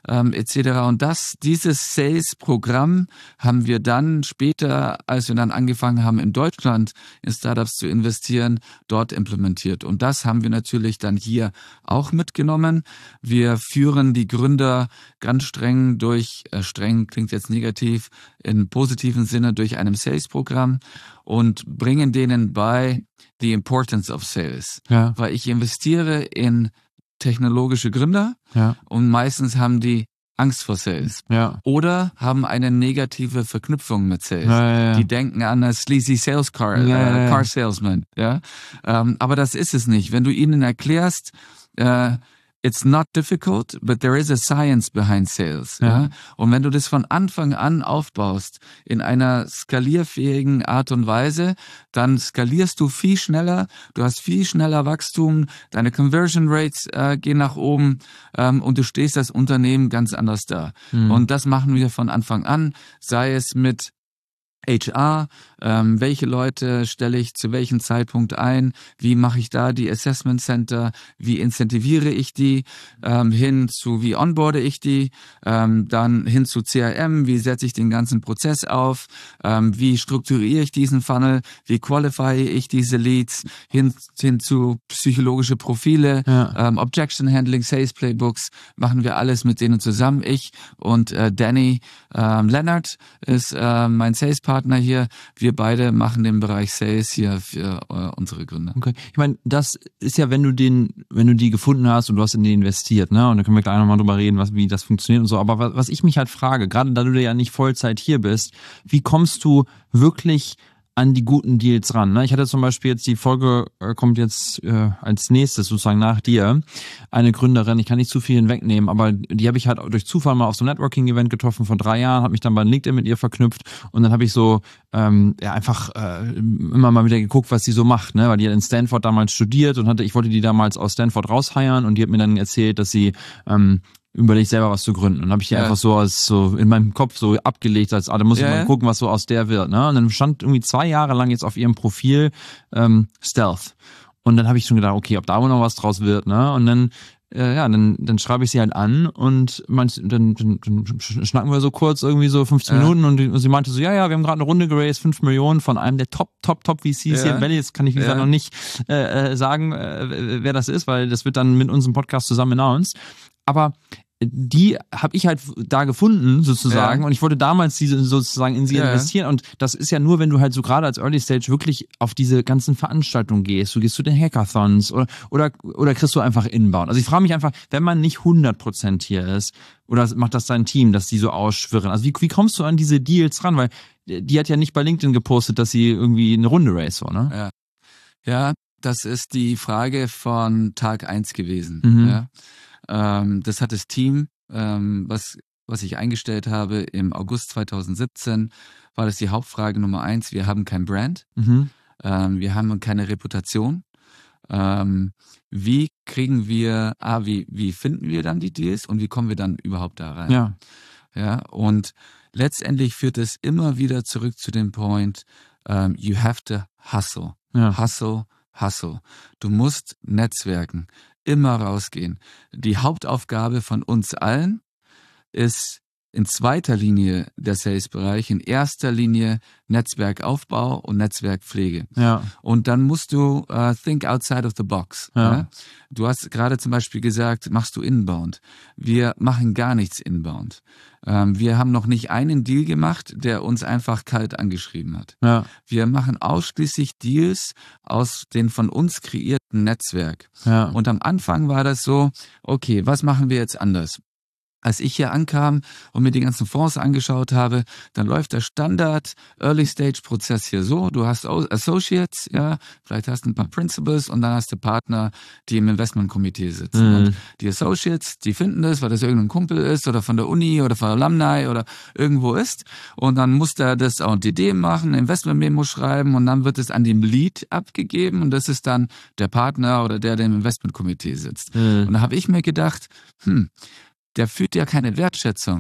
ähm, et cetera. Und das, dieses Sales-Programm haben wir dann später, als wir dann angefangen haben, in Deutschland in Startups zu investieren, dort implementiert. Und das haben wir natürlich dann hier auch mitgenommen. Wir führen die Gründer ganz streng durch, äh, streng klingt jetzt negativ, im positiven Sinne durch einem Sales-Programm und bringen denen bei the importance of sales. Ja. Weil ich investiere in technologische Gründer Ja. und meistens haben die Angst vor Sales. Ja. Oder haben eine negative Verknüpfung mit Sales. Ja, ja, ja. Die denken an eine sleazy Sales Car, Ja, äh, ja, ja. Car Salesman. Ja? Ähm, aber das ist es nicht. Wenn du ihnen erklärst, äh, it's not difficult, but there is a science behind sales. Ja. Ja? Und wenn du das von Anfang an aufbaust, in einer skalierfähigen Art und Weise, dann skalierst du viel schneller, du hast viel schneller Wachstum, deine Conversion Rates äh, gehen nach oben ähm, und du stehst als Unternehmen ganz anders da. Mhm. Und das machen wir von Anfang an, sei es mit H R, ähm, welche Leute stelle ich zu welchem Zeitpunkt ein, wie mache ich da die Assessment Center, wie incentiviere ich die, ähm, hin zu wie onboarde ich die, ähm, dann hin zu C R M, wie setze ich den ganzen Prozess auf, ähm, wie strukturiere ich diesen Funnel, wie qualify ich diese Leads, hin, hin zu psychologische Profile, Ja. ähm, Objection Handling, Sales Playbooks, machen wir alles mit denen zusammen. Ich und äh, Danny ähm, Leonard ist äh, mein Sales-Partner hier. Wir beide machen den Bereich Sales hier für äh, unsere Gründer. Okay. Ich meine, das ist ja, wenn du den, wenn du die gefunden hast und du hast in die investiert, ne? Und da können wir gleich nochmal drüber reden, was, wie das funktioniert und so. Aber was, was ich mich halt frage, gerade da du ja nicht Vollzeit hier bist, wie kommst du wirklich an die guten Deals ran? Ne? Ich hatte zum Beispiel jetzt, die Folge äh, kommt jetzt äh, als nächstes sozusagen nach dir, eine Gründerin, ich kann nicht zu viel hinwegnehmen, aber die habe ich halt durch Zufall mal auf so einem Networking-Event getroffen vor drei Jahren, habe mich dann bei LinkedIn mit ihr verknüpft und dann habe ich so ähm, ja einfach äh, immer mal wieder geguckt, was sie so macht, ne? Weil die hat in Stanford damals studiert und hatte, ich wollte die damals aus Stanford rausheiern und die hat mir dann erzählt, dass sie ähm, überlegt selber was zu gründen. Und habe ich die Ja. einfach so als so in meinem Kopf so abgelegt, als ah, da muss ich Ja, mal ja. gucken, was so aus der wird. Ne? Und dann stand irgendwie zwei Jahre lang jetzt auf ihrem Profil ähm, Stealth. Und dann habe ich schon gedacht, okay, ob da wohl noch was draus wird, ne? Und dann äh, ja, dann dann schreibe ich sie halt an und manch, dann, dann, dann schnacken wir so kurz irgendwie so fünfzehn Ja. Minuten und, die, und sie meinte so, ja, ja, wir haben gerade eine Runde geraced, fünf Millionen von einem der Top, Top, Top V Cs Ja. hier im Valley. Jetzt kann ich, wie gesagt, Ja. noch nicht äh, äh, sagen, äh, wer das ist, weil das wird dann mit unserem Podcast zusammen announced. Aber die habe ich halt da gefunden sozusagen Ja. und ich wollte damals diese sozusagen in sie Ja. investieren und das ist ja nur, wenn du halt so gerade als Early Stage wirklich auf diese ganzen Veranstaltungen gehst, du gehst zu den Hackathons oder oder oder kriegst du einfach Inbound. Also ich frage mich einfach, wenn man nicht hundert Prozent hier ist oder macht das dein Team, dass die so ausschwirren, also wie, wie kommst du an diese Deals ran, weil die hat ja nicht bei LinkedIn gepostet, dass sie irgendwie eine Runde race, so, ne? Ja. Ja, das ist die Frage von Tag eins gewesen. Mhm. Ja. Ähm, das hat das Team, ähm, was, was ich eingestellt habe im August zweitausendsiebzehn, war das die Hauptfrage Nummer eins. Wir haben kein Brand, Mhm. ähm, wir haben keine Reputation. Ähm, wie kriegen wir, ah, wie, wie finden wir dann die Deals und wie kommen wir dann überhaupt da rein? Ja. Ja, und letztendlich führt es immer wieder zurück zu dem Point, um, you have to hustle. Ja. Hustle, hustle. Du musst netzwerken, immer rausgehen. Die Hauptaufgabe von uns allen ist in zweiter Linie der Sales-Bereich, in erster Linie Netzwerkaufbau und Netzwerkpflege. Ja. Und dann musst du uh, think outside of the box. Ja. Ja? Du hast gerade zum Beispiel gesagt, machst du Inbound. Wir machen gar nichts Inbound. Ähm, wir haben noch nicht einen Deal gemacht, der uns einfach kalt angeschrieben hat. Ja. Wir machen ausschließlich Deals aus dem von uns kreierten Netzwerk. Ja. Und am Anfang war das so, okay, was machen wir jetzt anders? Als ich hier ankam und mir die ganzen Fonds angeschaut habe, dann läuft der Standard Early Stage Prozess hier so. Du hast Associates, ja, vielleicht hast du ein paar Principals und dann hast du Partner, die im Investmentkomitee sitzen. Mhm. Und die Associates, die finden das, weil das irgendein Kumpel ist oder von der Uni oder von der Alumni oder irgendwo ist. Und dann muss der das auch D D machen, Investment-Memo schreiben und dann wird es an dem Lead abgegeben und das ist dann der Partner oder der, der im Investmentkomitee sitzt. Mhm. Und da habe ich mir gedacht, hm, der fühlt ja keine Wertschätzung.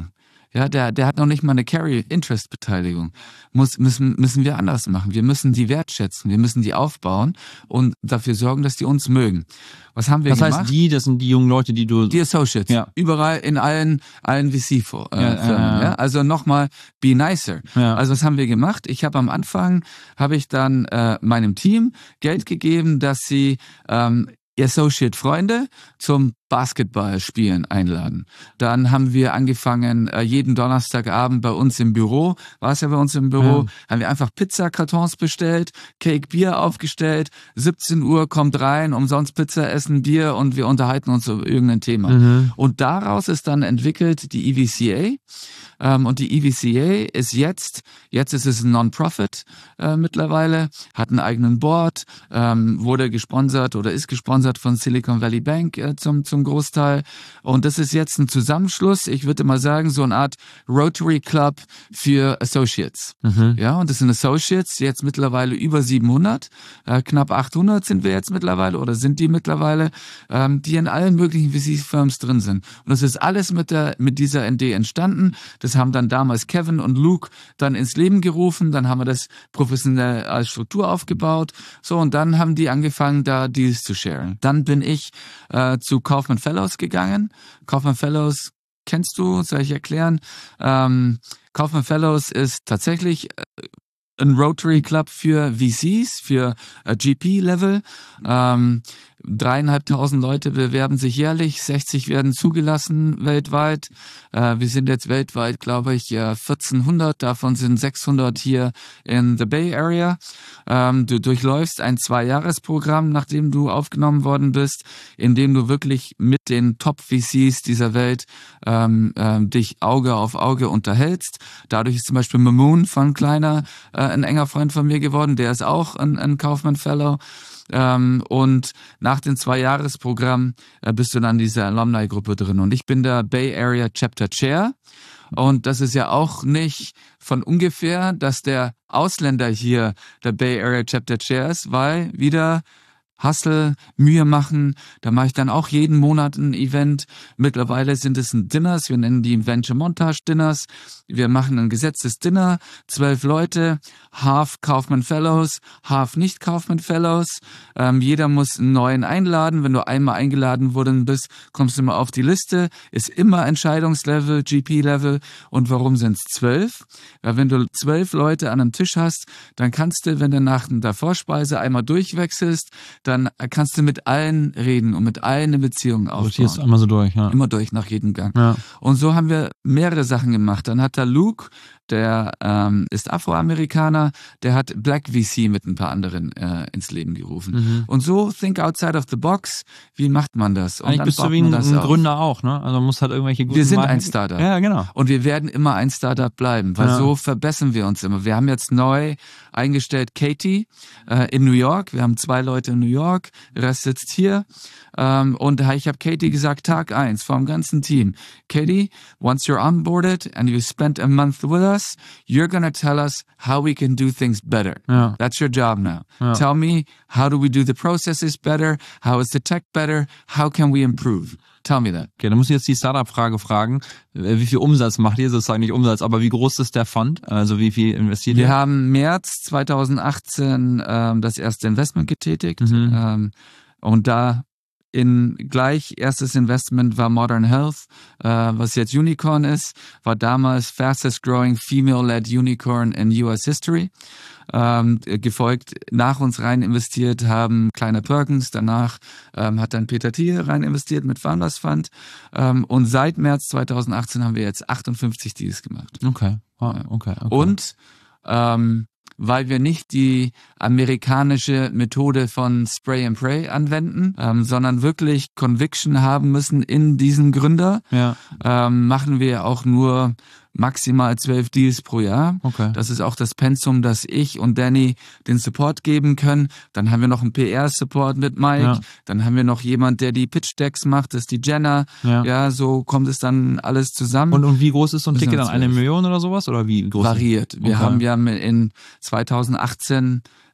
Ja, der, der hat noch nicht mal eine Carry-Interest-Beteiligung. Muss, müssen, müssen wir anders machen. Wir müssen die wertschätzen, wir müssen die aufbauen und dafür sorgen, dass die uns mögen. Was haben wir das gemacht? Das heißt, die, das sind die jungen Leute, die du... Die Associates. Ja. Überall in allen, allen V C-Firmen. Äh, ja, äh, ja. Also nochmal, be nicer. Ja. Also was haben wir gemacht? Ich habe am Anfang, habe ich dann äh, meinem Team Geld gegeben, dass sie ähm, Associate-Freunde zum Basketballspielen einladen. Dann haben wir angefangen, jeden Donnerstagabend bei uns im Büro, war es ja bei uns im Büro, ja. haben wir einfach Pizzakartons bestellt, Cake Bier aufgestellt, siebzehn Uhr kommt rein, umsonst Pizza essen, Bier und wir unterhalten uns über irgendein Thema. Mhm. Und daraus ist dann entwickelt die E V C A. Ähm, und die E V C A ist jetzt, jetzt ist es ein Non-Profit äh, mittlerweile, hat einen eigenen Board, ähm, wurde gesponsert oder ist gesponsert von Silicon Valley Bank äh, zum, zum Großteil. Und das ist jetzt ein Zusammenschluss, ich würde mal sagen, so eine Art Rotary Club für Associates. Mhm. Ja, und das sind Associates, jetzt mittlerweile über siebenhundert, äh, knapp achthundert sind wir jetzt mittlerweile oder sind die mittlerweile, ähm, die in allen möglichen V C-Firms drin sind. Und das ist alles mit der, mit dieser N D entstanden. Das haben dann damals Kevin und Luke dann ins Leben gerufen, dann haben wir das professionell als Struktur aufgebaut. So, und dann haben die angefangen, da Deals zu sharen. Dann bin ich äh, zu Kaufmann Fellows gegangen. Kaufmann Fellows kennst du, soll ich erklären? Ähm, Kaufmann Fellows ist tatsächlich äh, ein Rotary Club für V Cs, für äh, G P-Level. Ähm, dreieinhalbtausend Leute bewerben sich jährlich, sechzig werden zugelassen weltweit. Äh, wir sind jetzt weltweit, glaube ich, ja, vierzehnhundert, davon sind sechshundert hier in the Bay Area. Ähm, du durchläufst ein Zwei-Jahres-Programm, nachdem du aufgenommen worden bist, in dem du wirklich mit den Top-V Cs dieser Welt ähm, ähm, dich Auge auf Auge unterhältst. Dadurch ist zum Beispiel Mamoon von Kleiner äh, ein enger Freund von mir geworden, der ist auch ein, ein Kaufmann Fellow. Ähm, und nach dem Zwei-Jahres-Programm äh, bist du dann in dieser Alumni-Gruppe drin. Und ich bin der Bay Area Chapter Chair. Und das ist ja auch nicht von ungefähr, dass der Ausländer hier der Bay Area Chapter Chair ist, weil wieder Hustle, Mühe machen, da mache ich dann auch jeden Monat ein Event. Mittlerweile sind es ein Dinners, wir nennen die Venture Montage Dinners. Wir machen ein gesetztes Dinner, zwölf Leute, half Kaufmann Fellows, half nicht Kaufmann Fellows. Ähm, jeder muss einen neuen einladen. Wenn du einmal eingeladen worden bist, kommst du immer auf die Liste. Ist immer Entscheidungslevel, G P-Level. Und warum sind es zwölf? Weil wenn du zwölf Leute an einem Tisch hast, dann kannst du, wenn du nach der Vorspeise einmal durchwechselst, dann kannst du mit allen reden und mit allen eine Beziehung aufbauen. Du gehst einmal so durch, ja. Immer durch, nach jedem Gang. Ja. Und so haben wir mehrere Sachen gemacht. Dann hat da Luke, der ähm, ist Afroamerikaner, der hat Black V C mit ein paar anderen äh, ins Leben gerufen. Mhm. Und so, think outside of the box, wie macht man das? Und eigentlich dann bist du wie ein, ein Gründer auch, ne? Also man muss halt irgendwelche guten Wir sind Marken. ein Startup. Ja, genau. Und wir werden immer ein Startup bleiben, weil Ja. so verbessern wir uns immer. Wir haben jetzt neu eingestellt Katie äh, in New York. Wir haben zwei Leute in New York, der Rest sitzt hier. Ähm, und ich habe Katie gesagt, Tag eins vom ganzen Team. Katie, once you're onboarded and you spent a month with us, you're gonna tell us how we can do things better. Ja. That's your job now. Ja. Tell me, how do we do the processes better? How is the tech better? How can we improve? Tell me that. Okay, dann muss ich jetzt die Startup-Frage fragen. Wie viel Umsatz macht ihr? Sozusagen nicht Umsatz, aber wie groß ist der Fund? Also wie viel investiert Wir ihr? haben März zweitausendachtzehn ähm, das erste Investment getätigt. Mhm. Ähm, und da in gleich erstes Investment war Modern Health, äh, was jetzt Unicorn ist, war damals fastest growing female-led Unicorn in U S History. Ähm, gefolgt, nach uns rein investiert haben Kleiner Perkins, danach ähm, hat dann Peter Thiel rein investiert mit Founders Fund ähm, und seit März zweitausendachtzehn haben wir jetzt achtundfünfzig Deals gemacht. Okay, oh, okay, okay. Und ähm, weil wir nicht die amerikanische Methode von Spray and Pray anwenden, ähm, sondern wirklich Conviction haben müssen in diesen Gründer, Ja. ähm, machen wir auch nur maximal zwölf Deals pro Jahr. Okay. Das ist auch das Pensum, dass ich und Danny den Support geben können. Dann haben wir noch einen P R-Support mit Mike. Ja. Dann haben wir noch jemand, der die Pitch-Decks macht, das ist die Jenna. Ja. Ja, so kommt es dann alles zusammen. Und, und wie groß ist so ein Wir sind Ticket dann? Eine zwölf. Million oder sowas? Oder wie groß? Variiert. Wir Okay. haben ja in zweitausendachtzehn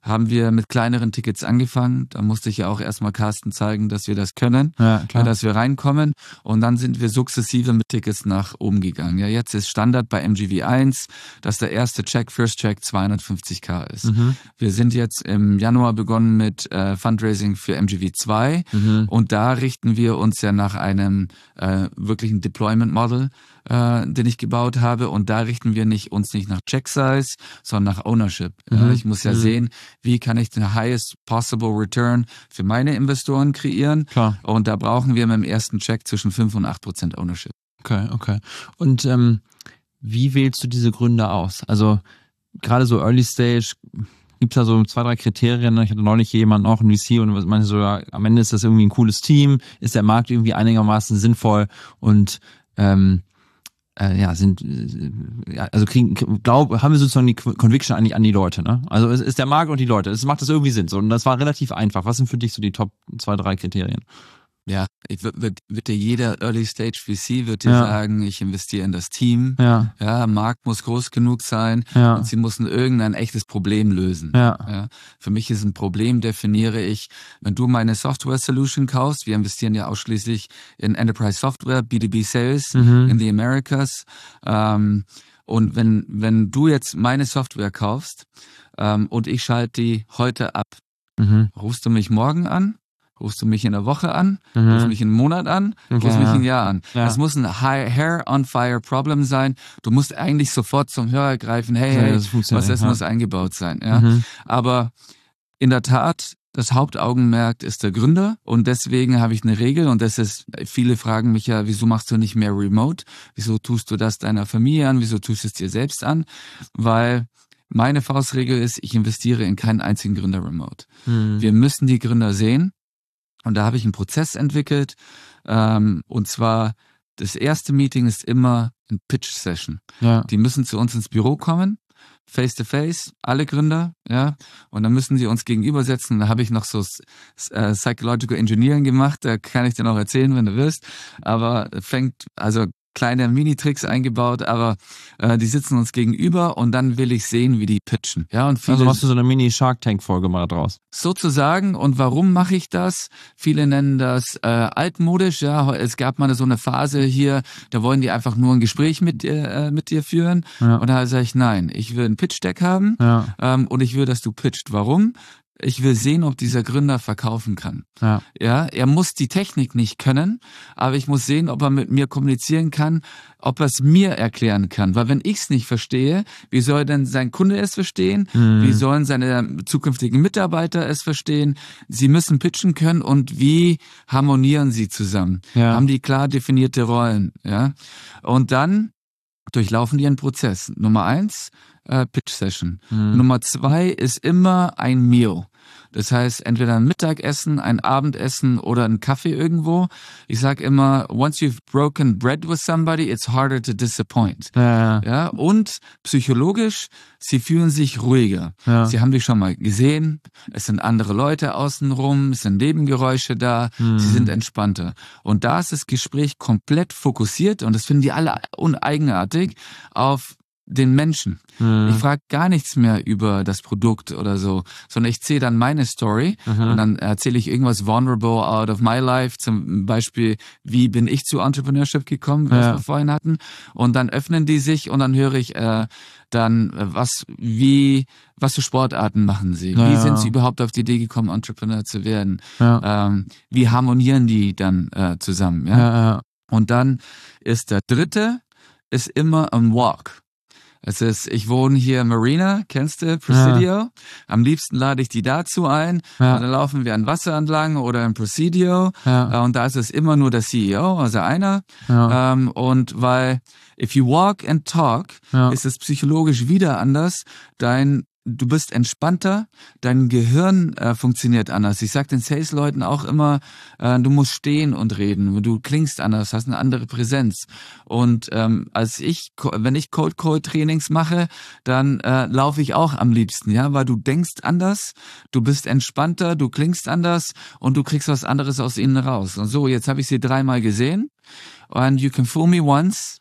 haben wir mit kleineren Tickets angefangen. Da musste ich ja auch erstmal Carsten zeigen, dass wir das können, Ja, klar. dass wir reinkommen. Und dann sind wir sukzessive mit Tickets nach oben gegangen. Ja, jetzt ist Standard bei M G V eins, dass der erste Check, First Check zweihundertfünfzig K ist. Mhm. Wir sind jetzt im Januar begonnen mit äh, Fundraising für M G V zwei Mhm. und da richten wir uns ja nach einem äh, wirklichen Deployment Model, äh, den ich gebaut habe, und da richten wir nicht uns nicht nach Check Size, sondern nach Ownership. Mhm. Ja, ich muss ja Mhm. sehen, wie kann ich den highest possible return für meine Investoren kreieren, Klar. und da brauchen wir mit dem ersten Check zwischen fünf und acht Prozent Ownership. Okay, okay. Und ähm, wie wählst du diese Gründer aus? Also gerade so Early Stage, gibt's da so zwei, drei Kriterien. Ich hatte neulich jemanden auch, ein V C, und meinte so, ja, am Ende ist das irgendwie ein cooles Team, ist der Markt irgendwie einigermaßen sinnvoll und ähm, äh, ja, sind äh, ja, also kriegen, glaub, haben wir sozusagen die Conviction eigentlich an die Leute, ne? Also es ist der Markt und die Leute. Es macht das irgendwie Sinn. So, und das war relativ einfach. Was sind für dich so die Top zwei, drei Kriterien? Ja, ich wird, wird, wird dir jeder Early Stage V C wird dir Ja. sagen, ich investiere in das Team. Ja, Ja, Markt muss groß genug sein, ja, und sie müssen irgendein echtes Problem lösen. ja, Ja, für mich ist ein Problem, definiere ich, wenn du meine Software Solution kaufst, wir investieren ja ausschließlich in Enterprise Software, B two B Sales mhm. in the Americas. Ähm, und wenn, wenn du jetzt meine Software kaufst ähm, und ich schalte die heute ab, Mhm. rufst du mich morgen an? Rufst du mich in der Woche an? Rufst du Mhm. mich in einem Monat an? Okay, Rufst du mich ja. in einem Jahr an? Ja. Das muss ein High Hair on Fire Problem sein. Du musst eigentlich sofort zum Hörer greifen. Hey, Ja, hey, das funktioniert, was das ja. muss eingebaut sein. Ja. Mhm. Aber in der Tat, das Hauptaugenmerk ist der Gründer, und deswegen habe ich eine Regel, und das ist, viele fragen mich ja, wieso machst du nicht mehr Remote? Wieso tust du das deiner Familie an? Wieso tust du es dir selbst an? Weil meine Faustregel ist, ich investiere in keinen einzigen Gründer remote. Mhm. Wir müssen die Gründer sehen, und da habe ich einen Prozess entwickelt, ähm, und zwar das erste Meeting ist immer ein Pitch-Session. Ja. Die müssen zu uns ins Büro kommen, face to face, alle Gründer, ja, und dann müssen sie uns gegenübersetzen. Da habe ich noch so äh, Psychological Engineering gemacht, da kann ich dir noch erzählen, wenn du willst, aber fängt, also kleine Mini-Tricks eingebaut, aber äh, die sitzen uns gegenüber, und dann will ich sehen, wie die pitchen. Ja, und viele, Also machst du so eine Mini-Shark-Tank-Folge mal draus. sozusagen. Und warum mache ich das? Viele nennen das äh, altmodisch. Ja, es gab mal so eine Phase hier, da wollen die einfach nur ein Gespräch mit dir, äh, mit dir führen. Ja. Und da sage ich, nein, ich will ein Pitch-Deck haben, Ja, ähm, und ich will, dass du pitcht. Warum? Ich will sehen, ob dieser Gründer verkaufen kann. ja, Ja, er muss die Technik nicht können, aber ich muss sehen, ob er mit mir kommunizieren kann, ob er es mir erklären kann. Weil wenn ich es nicht verstehe, wie soll denn sein Kunde es verstehen? Mhm. Wie sollen seine zukünftigen Mitarbeiter es verstehen? Sie müssen pitchen können, und wie harmonieren sie zusammen? ja. Haben die klar definierte Rollen? Ja, und dann durchlaufen die einen Prozess. Nummer eins, äh, Pitch Session. Mhm. Nummer zwei ist immer ein Meal. Das heißt, entweder ein Mittagessen, ein Abendessen oder ein Kaffee irgendwo. Ich sag immer, once you've broken bread with somebody, it's harder to disappoint. Ja, ja, Ja, und psychologisch, sie fühlen sich ruhiger. ja. Sie haben dich schon mal gesehen, es sind andere Leute außenrum, es sind Nebengeräusche da, Mhm. sie sind entspannter. Und da ist das Gespräch komplett fokussiert, und das finden die alle uneigenartig, auf den Menschen. Mhm. Ich frage gar nichts mehr über das Produkt oder so, sondern ich zähle dann meine Story, Mhm. und dann erzähle ich irgendwas vulnerable out of my life, zum Beispiel, wie bin ich zu Entrepreneurship gekommen, was Ja. wir vorhin hatten, und dann öffnen die sich, und dann höre ich äh, dann, äh, was, wie, was für Sportarten machen sie, Ja, wie ja. sind sie überhaupt auf die Idee gekommen, Entrepreneur zu werden, Ja, ähm, wie harmonieren die dann äh, zusammen, ja? ja, ja. Und dann ist der dritte, ist immer ein Walk. Es ist, ich wohne hier in Marina, kennst du, Presidio? Am liebsten lade ich die dazu ein, Ja. und dann laufen wir an Wasser entlang oder in Presidio, Ja, äh, und da ist es immer nur der C E O, also einer, ja, ähm, und weil, if you walk and talk, ja. ist es psychologisch wieder anders, dein Du bist entspannter, dein Gehirn äh, funktioniert anders. Ich sag den Sales-Leuten auch immer, äh, du musst stehen und reden. Du klingst anders, hast eine andere Präsenz. Und ähm, als ich, wenn ich Cold-Call-Trainings mache, dann äh, laufe ich auch am liebsten, ja, weil du denkst anders, du bist entspannter, du klingst anders, und du kriegst was anderes aus ihnen raus. Und so, jetzt habe ich sie dreimal gesehen, and you can fool me once,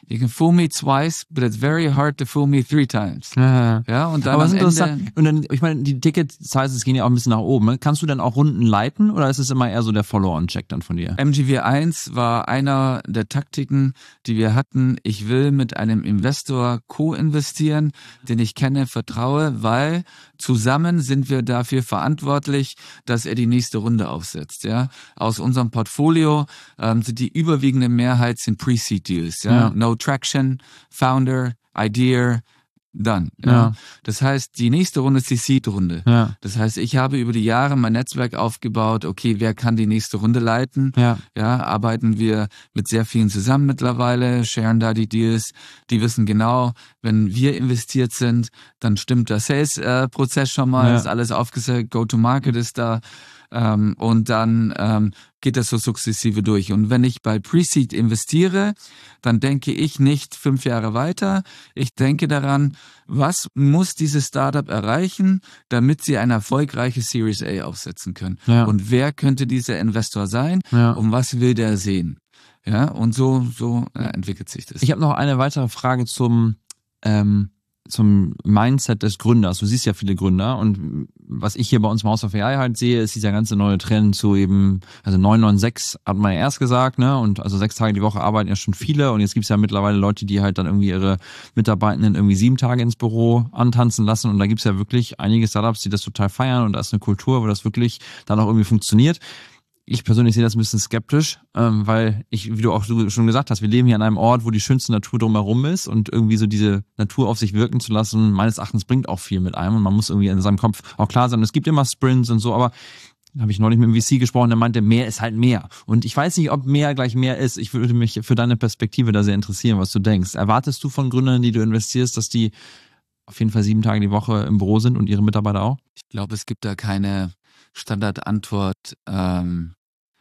you can fool me twice, but it's very hard to fool me three times. Ja, ja und dann aber am es ist interessant. Ende, Und dann, ich meine, die Ticket-Sizes gehen ja auch ein bisschen nach oben. Ne? Kannst du dann auch Runden leiten oder ist es immer eher so der Follow-on-Check dann von dir? M G V eins war einer der Taktiken, die wir hatten. Ich will mit einem Investor co-investieren, den ich kenne, vertraue, weil zusammen sind wir dafür verantwortlich, dass er die nächste Runde aufsetzt. Ja, aus unserem Portfolio ähm, sind die überwiegende Mehrheit sind Pre-Seed-Deals. Ja? Ja. No Traction, Founder, Idea, done. Ja? Ja. Das heißt, die nächste Runde ist die Seed-Runde. Ja. Das heißt, ich habe über die Jahre mein Netzwerk aufgebaut. Okay, wer kann die nächste Runde leiten? Ja. Ja, arbeiten wir mit sehr vielen zusammen mittlerweile, sharen da die Deals. Die wissen genau, wenn wir investiert sind, dann stimmt der Sales-Prozess schon mal, Ja. ist alles aufgesetzt, Go-to-Market ist da. Ähm, und dann ähm, geht das so sukzessive durch. Und wenn ich bei Pre-Seed investiere, dann denke ich nicht fünf Jahre weiter. Ich denke daran, was muss dieses Startup erreichen, damit sie eine erfolgreiche Series A aufsetzen können? Ja. Und wer könnte dieser Investor sein? Ja. Und was will der sehen? Ja, und so, so äh, entwickelt sich das. Ich habe noch eine weitere Frage zum ähm, zum Mindset des Gründers. Du siehst ja viele Gründer und was ich hier bei uns im House of A I halt sehe, ist dieser ganze neue Trend zu eben, also neun neun sechs hat man ja erst gesagt, ne, und also sechs Tage die Woche arbeiten ja schon viele und jetzt gibt's ja mittlerweile Leute, die halt dann irgendwie ihre Mitarbeitenden irgendwie sieben Tage ins Büro antanzen lassen und da gibt's ja wirklich einige Startups, die das total feiern und da ist eine Kultur, wo das wirklich dann auch irgendwie funktioniert. Ich persönlich sehe das ein bisschen skeptisch, ähm, weil ich, wie du auch schon gesagt hast, wir leben hier an einem Ort, wo die schönste Natur drumherum ist und irgendwie so diese Natur auf sich wirken zu lassen, meines Erachtens bringt auch viel mit einem und man muss irgendwie in seinem Kopf auch klar sein, es gibt immer Sprints und so, aber habe ich neulich mit dem V C gesprochen, der meinte, mehr ist halt mehr. Und ich weiß nicht, ob mehr gleich mehr ist. Ich würde mich für deine Perspektive da sehr interessieren, was du denkst. Erwartest du von Gründern, die du investierst, dass die auf jeden Fall sieben Tage die Woche im Büro sind und ihre Mitarbeiter auch? Ich glaube, es gibt da keine Standardantwort, ähm,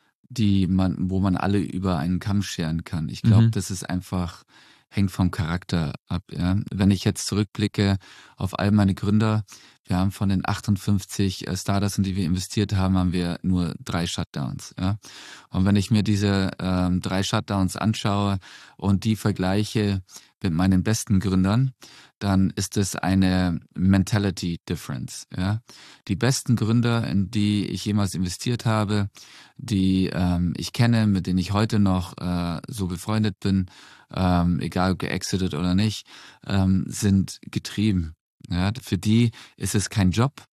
die man, wo man alle über einen Kamm scheren kann. Ich glaube, Mhm. das ist einfach, hängt vom Charakter ab. Ja? Wenn ich jetzt zurückblicke auf all meine Gründer, wir haben von den achtundfünfzig äh, Startups, in die wir investiert haben, haben wir nur drei Shutdowns. Ja? Und wenn ich mir diese ähm, drei Shutdowns anschaue und die vergleiche mit meinen besten Gründern, dann ist es eine Mentality Difference. Ja? Die besten Gründer, in die ich jemals investiert habe, die ähm, ich kenne, mit denen ich heute noch äh, so befreundet bin, ähm, egal ob geexitet oder nicht, ähm, sind getrieben. Ja? Für die ist es kein Job.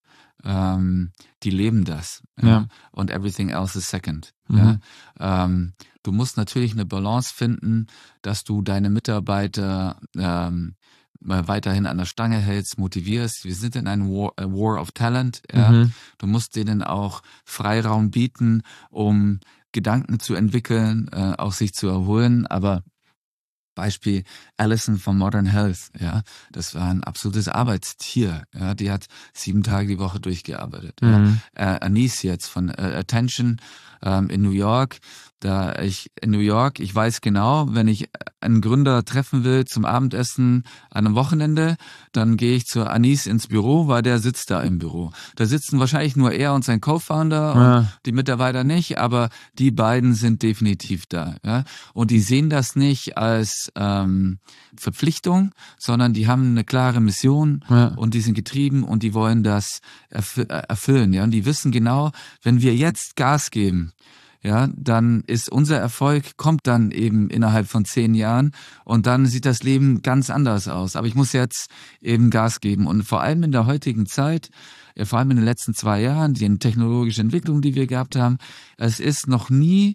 Ähm, die leben das. Ja? Ja. Und everything else is second. Mhm. Ja? Ähm, du musst natürlich eine Balance finden, dass du deine Mitarbeiter ähm, weiterhin an der Stange hältst, motivierst. Wir sind in einem War, a War of Talent. Ja? Mhm. Du musst denen auch Freiraum bieten, um Gedanken zu entwickeln, äh, auch sich zu erholen. Aber Beispiel Alison von Modern Health, ja, das war ein absolutes Arbeitstier. Ja, die hat sieben Tage die Woche durchgearbeitet. Mhm. Ja. Äh, Anis jetzt von äh, Attention ähm, in New York. Da ich in New York, ich weiß genau, wenn ich einen Gründer treffen will zum Abendessen an einem Wochenende, dann gehe ich zu Anis ins Büro, weil der sitzt da im Büro. Da sitzen wahrscheinlich nur er und sein Co-Founder Ja. und die Mitarbeiter nicht, aber die beiden sind definitiv da. Ja? Und die sehen das nicht als ähm, Verpflichtung, sondern die haben eine klare Mission Ja. und die sind getrieben und die wollen das erfü- erfüllen. Ja? Und die wissen genau, wenn wir jetzt Gas geben, ja, dann ist unser Erfolg, kommt dann eben innerhalb von zehn Jahren und dann sieht das Leben ganz anders aus. Aber ich muss jetzt eben Gas geben und vor allem in der heutigen Zeit, ja, vor allem in den letzten zwei Jahren, die technologische Entwicklung, die wir gehabt haben, es ist noch nie,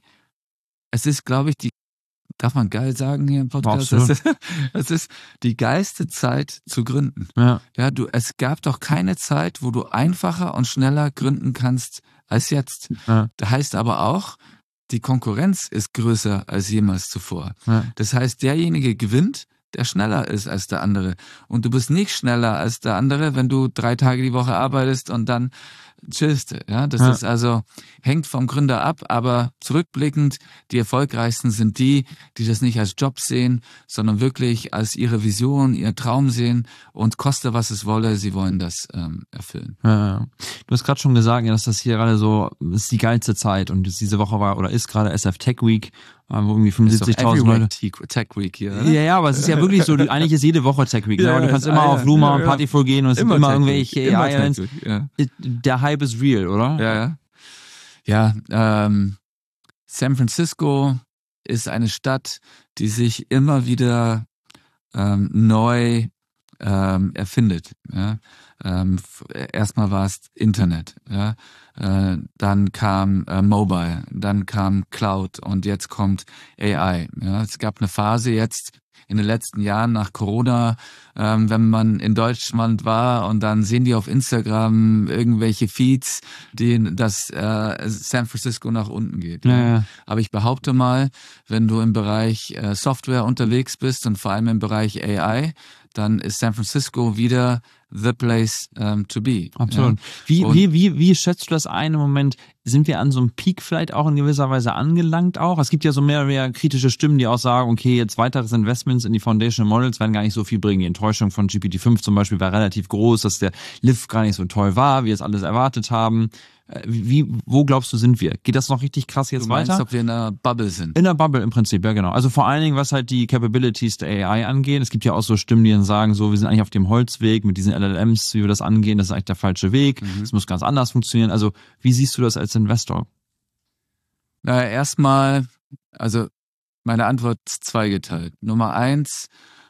es ist, glaube ich, die, darf man geil sagen hier im Podcast? Absolut. Es ist, es ist die geilste Zeit zu gründen. Ja. Ja, du, es gab doch keine Zeit, wo du einfacher und schneller gründen kannst als jetzt. Ja. Das heißt aber auch, die Konkurrenz ist größer als jemals zuvor. Ja. Das heißt, derjenige gewinnt, der schneller ist als der andere. Und du bist nicht schneller als der andere, wenn du drei Tage die Woche arbeitest und dann chillste. Ja, das Ja. ist also, hängt vom Gründer ab, aber zurückblickend, die erfolgreichsten sind die, die das nicht als Job sehen, sondern wirklich als ihre Vision, ihr Traum sehen und koste was es wolle, sie wollen das ähm, erfüllen. Ja, ja. Du hast gerade schon gesagt, ja, dass das hier gerade so, das ist die geilste Zeit und jetzt diese Woche war oder ist gerade S F Tech Week, wo irgendwie fünfundsiebzigtausend Leute. Tech Week hier, oder? Ja, ja, aber es ist ja wirklich so, du, eigentlich ist jede Woche Tech Week. Ja, Ne? Du ja, kannst ist- immer ah, auf ja, Luma ja, und ja. Partyful gehen und es Immer sind immer Tech irgendwelche Week, immer A I-Events. Tech Week, ja. Der Hype ist real, oder? Ja, ja. Ja, ähm, San Francisco ist eine Stadt, die sich immer wieder ähm, neu ähm, erfindet. Ja? Ähm, f- erstmal war es Internet, ja? äh, dann kam äh, Mobile, dann kam Cloud und jetzt kommt A I. Ja? Es gab eine Phase jetzt in den letzten Jahren nach Corona, ähm, wenn man in Deutschland war und dann sehen die auf Instagram irgendwelche Feeds, die dass äh, San Francisco nach unten geht. Ja, ja. Aber ich behaupte mal, wenn du im Bereich äh, Software unterwegs bist und vor allem im Bereich A I, dann ist San Francisco wieder the place um, to be. Absolut. Ja? Wie, Und- wie, wie, wie schätzt du das ein im Moment? Sind wir an so einem Peak vielleicht auch in gewisser Weise angelangt auch? Es gibt ja so mehr oder weniger kritische Stimmen, die auch sagen, okay, jetzt weiteres Investments in die Foundational Models werden gar nicht so viel bringen. Die Enttäuschung von G P T fünf zum Beispiel war relativ groß, dass der Lift gar nicht so toll war, wie wir es alles erwartet haben. Äh, Wie, wo glaubst du, sind wir? Geht das noch richtig krass jetzt Du meinst, weiter? ob wir in einer Bubble sind? In der Bubble im Prinzip, ja genau. Also vor allen Dingen, was halt die Capabilities der A I angeht. Es gibt ja auch so Stimmen, die dann sagen, so, wir sind eigentlich auf dem Holzweg mit diesen L L Ms, wie wir das angehen, das ist eigentlich der falsche Weg. Es muss ganz anders funktionieren. Also wie siehst du das als Investor? Na, erstmal, also meine Antwort ist zweigeteilt. Nummer eins,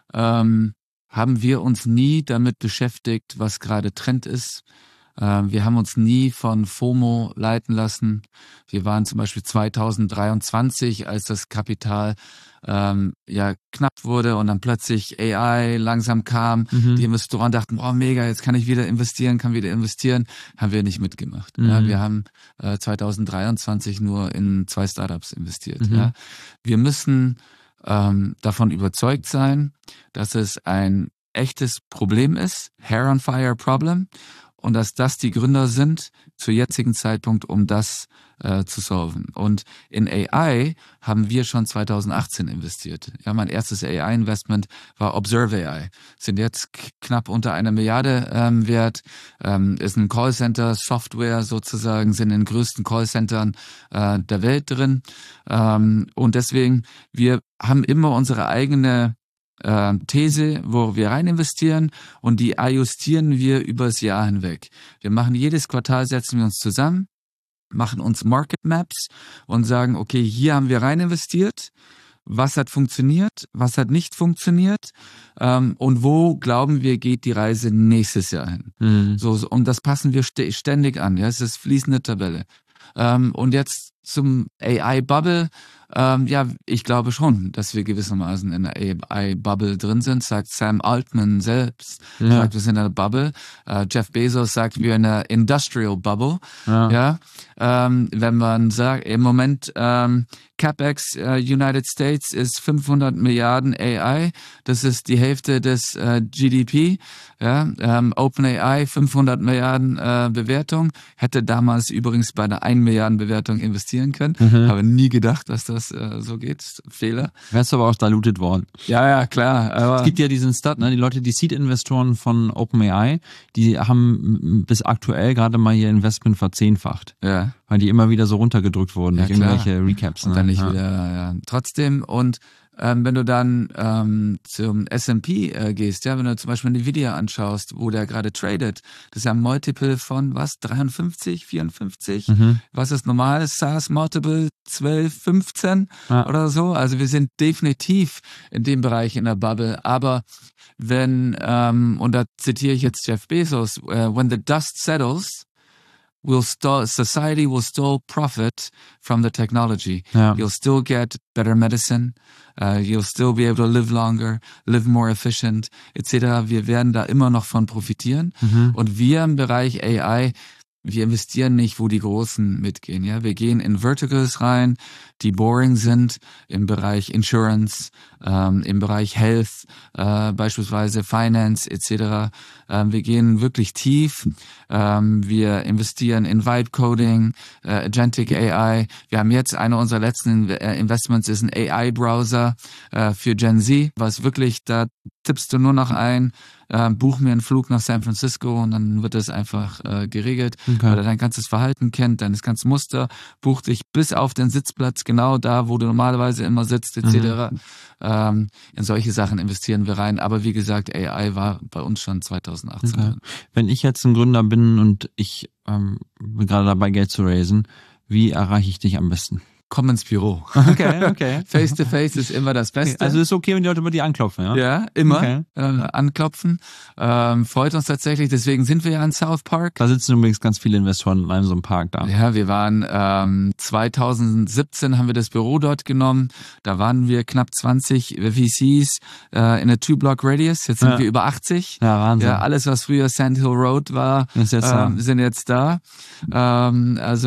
ähm, haben wir uns nie damit beschäftigt, was gerade Trend ist. Ähm, wir haben uns nie von FOMO leiten lassen. Wir waren zum Beispiel zweitausenddreiundzwanzig, als das Kapital ähm, ja knapp wurde und dann plötzlich A I langsam kam. Mhm. Die Investoren dachten, oh mega, jetzt kann ich wieder investieren, kann wieder investieren. Haben wir nicht mitgemacht. Mhm. Ja, wir haben äh, zweitausenddreiundzwanzig nur in zwei Startups investiert. Mhm. Ja. Wir müssen ähm, davon überzeugt sein, dass es ein echtes Problem ist, Hair on Fire Problem, und dass das die Gründer sind zu jetzigen Zeitpunkt, um das äh, zu solven. Und in A I haben wir schon zweitausendachtzehn investiert. Ja, mein erstes A I-Investment war Observe A I. Sind jetzt k- knapp unter einer Milliarde ähm, wert. Ähm, ist ein Callcenter, Software sozusagen, sind in den größten Callcentern äh, der Welt drin. Ähm, und deswegen, wir haben immer unsere eigene äh, These, wo wir rein investieren, und die ajustieren wir übers Jahr hinweg. Wir machen jedes Quartal, setzen wir uns zusammen, machen uns Market Maps und sagen, okay, hier haben wir rein investiert, was hat funktioniert, was hat nicht funktioniert, ähm, und wo glauben wir, geht die Reise nächstes Jahr hin. Mhm. So, so, und das passen wir st- ständig an. Ja, es ist fließende Tabelle. Ähm, und jetzt zum A I-Bubble. Ähm, ja, ich glaube schon, dass wir gewissermaßen in der A I-Bubble drin sind, sagt Sam Altman selbst. Ja. Sagt, wir sind in einer Bubble. Äh, Jeff Bezos sagt, wir in einer Industrial Bubble. Ja. Ja, ähm, wenn man sagt, im Moment ähm, CapEx äh, United States ist fünfhundert Milliarden A I, das ist die Hälfte des äh, G D P. Ja, ähm, OpenAI fünfhundert Milliarden äh, Bewertung, hätte damals übrigens bei einer ein Milliarden Bewertung investieren können. Mhm. Habe nie gedacht, dass das äh, so geht. Fehler. Wärst du aber auch diluted worden. Ja, ja, klar. Aber Es gibt ja diesen Stat, ne? Die Leute, die Seed-Investoren von OpenAI, die haben bis aktuell gerade mal ihr Investment verzehnfacht, ja. weil die immer wieder so runtergedrückt wurden Ja, durch klar. irgendwelche Recaps. Und ne? dann nicht ja. wieder, ja. Trotzdem, und ähm, wenn du dann ähm, zum S and P äh, gehst, ja, wenn du zum Beispiel Nvidia anschaust, wo der gerade tradet, das ist ja ein Multiple von was, dreiundfünfzig, vierundfünfzig, Mhm. was ist normal, SaaS Multiple zwölf, fünfzehn Ja. oder so, also wir sind definitiv in dem Bereich in der Bubble, aber wenn, ähm, und da zitiere ich jetzt Jeff Bezos, uh, when the dust settles, will still, society will still profit from the technology. Ja. You'll still get better medicine. Uh, you'll still be able to live longer, live more efficient, et cetera. Wir werden da immer noch von profitieren. Mhm. Und wir im Bereich A I, wir investieren nicht, wo die Großen mitgehen. Ja, wir gehen in Verticals rein, die boring sind im Bereich Insurance, ähm, im Bereich Health, äh, beispielsweise Finance et cetera. Ähm, wir gehen wirklich tief. Ähm, wir investieren in Vibe Coding, äh, Agentic A I. Wir haben jetzt eine unserer letzten Investments ist ein A I-Browser äh, für Gen Z, was wirklich, da tippst du nur noch ein, äh, buch mir einen Flug nach San Francisco und dann wird das einfach äh, geregelt. Okay. Weil er dein ganzes Verhalten kennt, dein ganzes Muster, bucht dich bis auf den Sitzplatz, genau da, wo du normalerweise immer sitzt, et cetera. Mhm. Ähm, in solche Sachen investieren wir rein. Aber wie gesagt, A I war bei uns schon zwanzig achtzehn. Okay. Wenn ich jetzt ein Gründer bin und ich ähm, bin gerade dabei, Geld zu raisen, wie erreiche ich dich am besten? Komm ins Büro. Okay, okay. Face to face ist immer das Beste. Also ist okay, wenn die Leute über die anklopfen, ja? Ja, immer okay. äh, anklopfen. Ähm, freut uns tatsächlich, deswegen sind wir ja in South Park. Da sitzen übrigens ganz viele Investoren in einem so einem Park da. Ja, wir waren ähm, zwanzig siebzehn haben wir das Büro dort genommen. Da waren wir knapp zwanzig V Cs äh, in a Two-Block-Radius. Jetzt sind ja. wir über achtzig. Ja, Wahnsinn. Ja, alles, was früher Sand Hill Road war, ist jetzt ähm, da. sind jetzt da. Ähm, also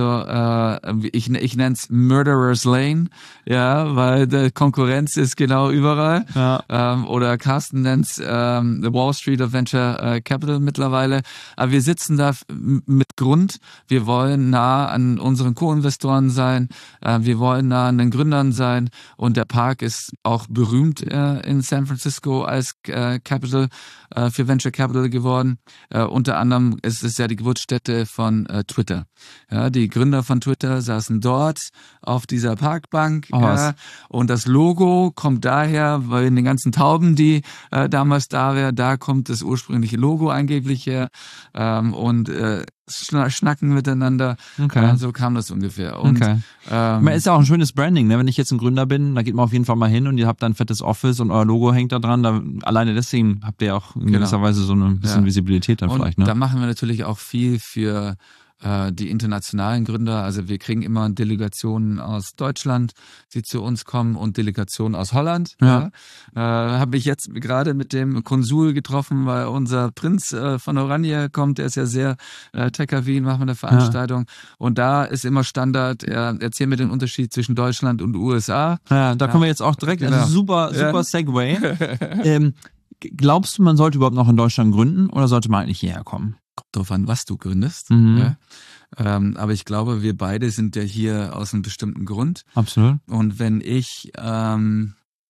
äh, ich, ich nenne es Murderer's Lane, ja, weil die Konkurrenz ist genau überall. Ja. Ähm, oder Carsten nennt es ähm, The Wall Street of Venture äh, Capital mittlerweile. Aber wir sitzen da f- mit Grund. Wir wollen nah an unseren Co-Investoren sein. Äh, wir wollen nah an den Gründern sein. Und der Park ist auch berühmt äh, in San Francisco als äh, Capital äh, für Venture Capital geworden. Äh, unter anderem ist es ja die Geburtsstätte von äh, Twitter. Ja, die Gründer von Twitter saßen dort auf dieser Parkbank. Oh, ja, und das Logo kommt daher, weil in den ganzen Tauben, die äh, damals da wären, da kommt das ursprüngliche Logo angeblich her. Ähm, und äh, schnacken miteinander. Okay. Äh, so kam das ungefähr. Und, okay. ähm, Man ist ja auch ein schönes Branding, ne? Wenn ich jetzt ein Gründer bin, da geht man auf jeden Fall mal hin und ihr habt da ein fettes Office und euer Logo hängt da dran. Da, alleine deswegen habt ihr auch in Genau. gewisser Weise so eine bisschen Ja. Visibilität dann und vielleicht, ne? da machen wir natürlich auch viel für äh, die internationalen Gründer. Also wir kriegen immer Delegationen aus Deutschland, die zu uns kommen und Delegationen aus Holland. Ja. Ja. Äh, habe ich jetzt gerade mit dem Konsul getroffen, weil unser Prinz äh, von Oranje kommt, der ist ja sehr äh, tech-affin, machen wir eine Veranstaltung. Ja. Und da ist immer Standard, er erzählt mir den Unterschied zwischen Deutschland und U S A. Ja, da kommen wir jetzt auch direkt, Genau. also super, super Ja. Segway. ähm, glaubst du, man sollte überhaupt noch in Deutschland gründen oder sollte man eigentlich hierher kommen? Kommt drauf an, was du gründest. Mhm. Ja. Ähm, aber ich glaube, wir beide sind ja hier aus einem bestimmten Grund. Absolut. Und wenn ich ähm,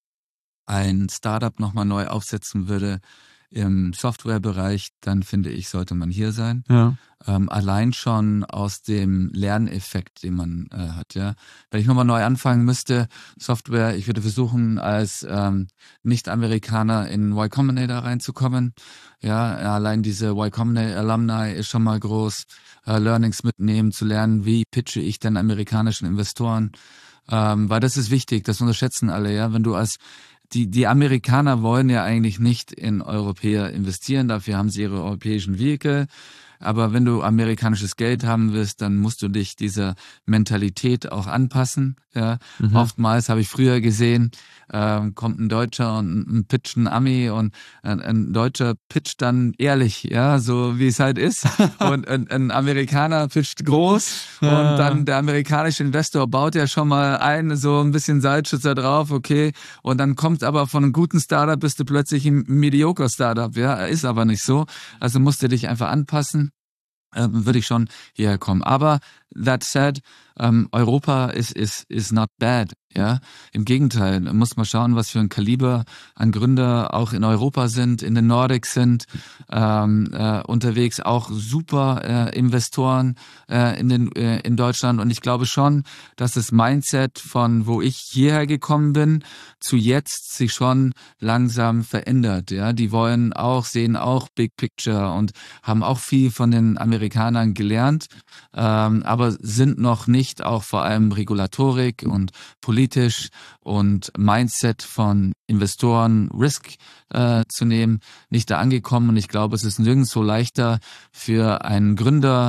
ein Startup nochmal neu aufsetzen würde im Softwarebereich, dann finde ich, sollte man hier sein. Ja. Ähm, allein schon aus dem Lerneffekt, den man äh, hat. Ja, wenn ich nochmal neu anfangen müsste, Software, ich würde versuchen, als ähm, Nicht-Amerikaner in Y Combinator reinzukommen. Ja, allein diese Y Combinator Alumni ist schon mal groß. Äh, Learnings mitnehmen, zu lernen, wie pitche ich denn amerikanischen Investoren. Ähm, weil das ist wichtig, das unterschätzen alle. Ja, wenn du als Die, die Amerikaner wollen ja eigentlich nicht in Europäer investieren, dafür haben sie ihre europäischen Vehikel. Aber wenn du amerikanisches Geld haben willst, dann musst du dich dieser Mentalität auch anpassen. Ja. Mhm. Oftmals habe ich früher gesehen, ähm, kommt ein Deutscher und ein pitcht ein Ami und ein, ein Deutscher pitcht dann ehrlich, ja, so wie es halt ist. Und ein, ein Amerikaner pitcht groß ja. Und dann der amerikanische Investor baut ja schon mal ein, so ein bisschen Salzschützer drauf, okay. Und dann kommt aber von einem guten Startup bist du plötzlich ein mediocre Startup, ja, ist aber nicht so. Also musst du dich einfach anpassen. Ähm, würde ich schon hierher kommen. Aber that said, ähm, Europa is is is not bad. Ja, im Gegenteil, muss man schauen, was für ein Kaliber an Gründer auch in Europa sind, in den Nordics sind, ähm, äh, unterwegs auch super äh, Investoren äh, in den äh, in Deutschland. Und ich glaube schon, dass das Mindset von wo ich hierher gekommen bin zu jetzt sich schon langsam verändert. Ja, die wollen auch sehen auch Big Picture und haben auch viel von den Amerikanern gelernt, ähm, aber sind noch nicht auch vor allem Regulatorik und politisch und Mindset von Investoren, Risk äh, zu nehmen, nicht da angekommen. Und ich glaube, es ist nirgendwo leichter für einen Gründer,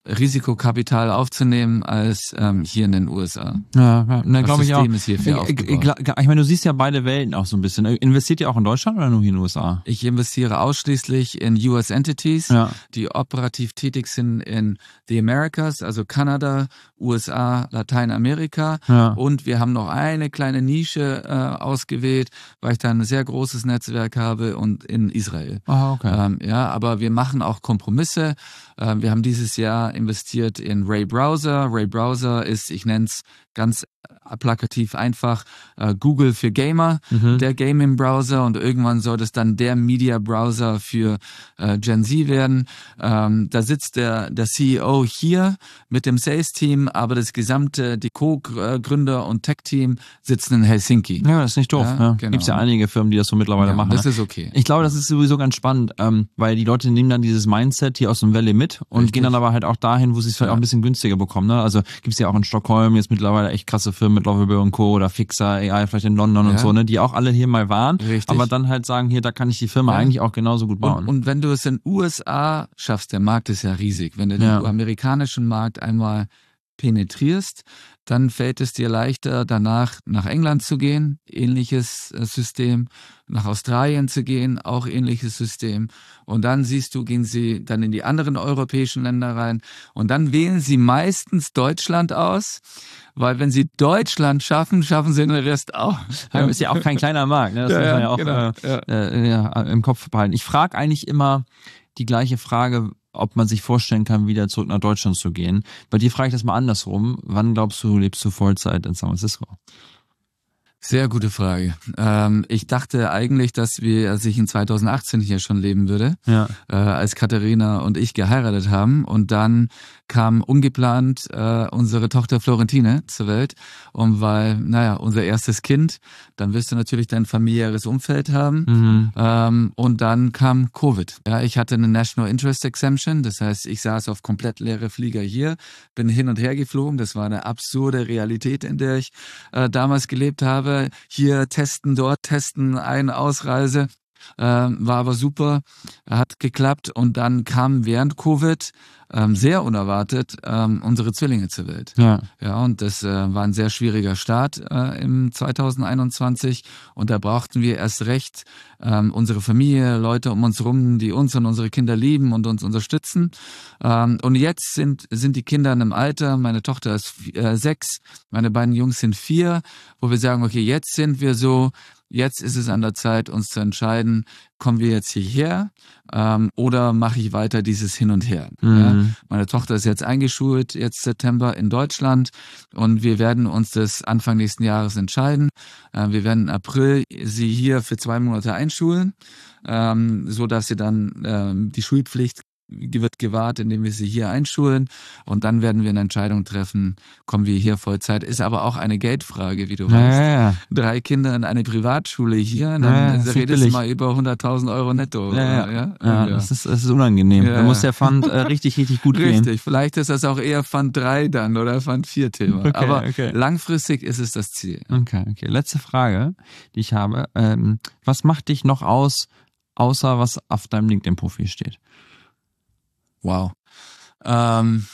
Risikokapital aufzunehmen als ähm, hier in den U S A. Ja, ja ne, glaube ich auch. Das System ist hier viel aufgebaut. Ich, ich meine, du siehst ja beide Welten auch so ein bisschen. Investiert ihr auch in Deutschland oder nur hier in den U S A? Ich investiere ausschließlich in U S Entities, ja. die operativ tätig sind in the Americas, also Kanada, U S A, Lateinamerika. Ja. Und wir haben noch eine kleine Nische äh, ausgewählt, weil ich da ein sehr großes Netzwerk habe und in Israel. Ah, okay. Ähm, ja, aber wir machen auch Kompromisse. Ähm, wir haben dieses Jahr investiert in Ray Browser. Ray Browser ist, ich nenne es ganz plakativ einfach, äh, Google für Gamer, mhm. der Gaming-Browser, und irgendwann soll das dann der Media-Browser für äh, Gen Z werden. Ähm, da sitzt der, der C E O hier mit dem Sales-Team, aber das gesamte, die Co-Gründer und Tech-Team sitzen in Helsinki. Ja, das ist nicht doof. Ja, Ja, genau. Gibt es ja einige Firmen, die das so mittlerweile Ja, machen. das ne? ist okay. Ich glaube, das ist sowieso ganz spannend, ähm, weil die Leute nehmen dann dieses Mindset hier aus dem Valley mit und Richtig. gehen dann aber halt auch dahin, wo sie es vielleicht Ja. auch ein bisschen günstiger bekommen. Ne? Also gibt's ja auch in Stockholm jetzt mittlerweile echt krasse Firmen mit Lovable und Co. oder Fixer, A I vielleicht in London Ja. und so, ne, die auch alle hier mal waren, Richtig. aber dann halt sagen, hier, da kann ich die Firma Ja. eigentlich auch genauso gut bauen. Und, und wenn du es in U S A schaffst, der Markt ist ja riesig, wenn du Ja. den amerikanischen Markt einmal penetrierst, dann fällt es dir leichter, danach nach England zu gehen, ähnliches äh, System, nach Australien zu gehen, auch ähnliches System. Und dann siehst du, gehen sie dann in die anderen europäischen Länder rein und dann wählen sie meistens Deutschland aus, weil wenn sie Deutschland schaffen, schaffen sie den Rest auch. Ja, ist ja auch kein kleiner Markt, ne? Das Ja, muss man ja, ja auch genau. äh, Ja. äh, ja, im Kopf behalten. Ich frage eigentlich immer die gleiche Frage, ob man sich vorstellen kann, wieder zurück nach Deutschland zu gehen. Bei dir frage ich das mal andersrum. Wann glaubst du, lebst du Vollzeit in San Francisco? Sehr gute Frage. Ähm, ich dachte eigentlich, dass wir, als ich in zweitausendachtzehn hier schon leben würde, Ja. äh, als Katharina und ich geheiratet haben, und dann kam ungeplant äh, unsere Tochter Florentine zur Welt, und weil, naja, unser erstes Kind, dann wirst du natürlich dein familiäres Umfeld haben, Mhm. ähm, und dann kam Covid. Ja, ich hatte eine National Interest Exemption, das heißt, ich saß auf komplett leere Flieger hier, bin hin und her geflogen, das war eine absurde Realität, in der ich äh, damals gelebt habe. Hier testen, dort testen, eine Ausreise, ähm, war aber super, hat geklappt, und dann kamen während Covid ähm, sehr unerwartet ähm, unsere Zwillinge zur Welt. Ja. Ja, und das äh, war ein sehr schwieriger Start äh, im zweitausendeinundzwanzig, und da brauchten wir erst recht ähm, unsere Familie, Leute um uns rum, die uns und unsere Kinder lieben und uns unterstützen. Ähm, und jetzt sind sind die Kinder in einem Alter, meine Tochter ist äh, sechs, meine beiden Jungs sind vier, wo wir sagen, okay, jetzt sind wir so, jetzt ist es an der Zeit, uns zu entscheiden, kommen wir jetzt hierher ähm, oder mache ich weiter dieses Hin und Her. Mhm. Ja? Meine Tochter ist jetzt eingeschult, jetzt September in Deutschland, und wir werden uns das Anfang nächsten Jahres entscheiden. Äh, wir werden im April sie hier für zwei Monate einschulen, ähm, so dass sie dann ähm, die Schulpflicht wird gewahrt, indem wir sie hier einschulen, und dann werden wir eine Entscheidung treffen, kommen wir hier Vollzeit. Ist aber auch eine Geldfrage, wie du Ja, weißt. ja, ja. Drei Kinder in eine Privatschule hier, dann Ja, ja, das ist nicht redest du billig. mal über hunderttausend Euro netto. Ja, ja. oder? ja? Ja, das ist, das ist unangenehm. Ja. Da muss der Fund äh, richtig, richtig gut gehen. Richtig, vielleicht ist das auch eher Fund drei dann oder Fund vier Thema. Okay, aber okay. langfristig ist es das Ziel. Okay, okay. Letzte Frage, die ich habe. Ähm, was macht dich noch aus, außer was auf deinem LinkedIn-Profil steht? Wow. Ähm,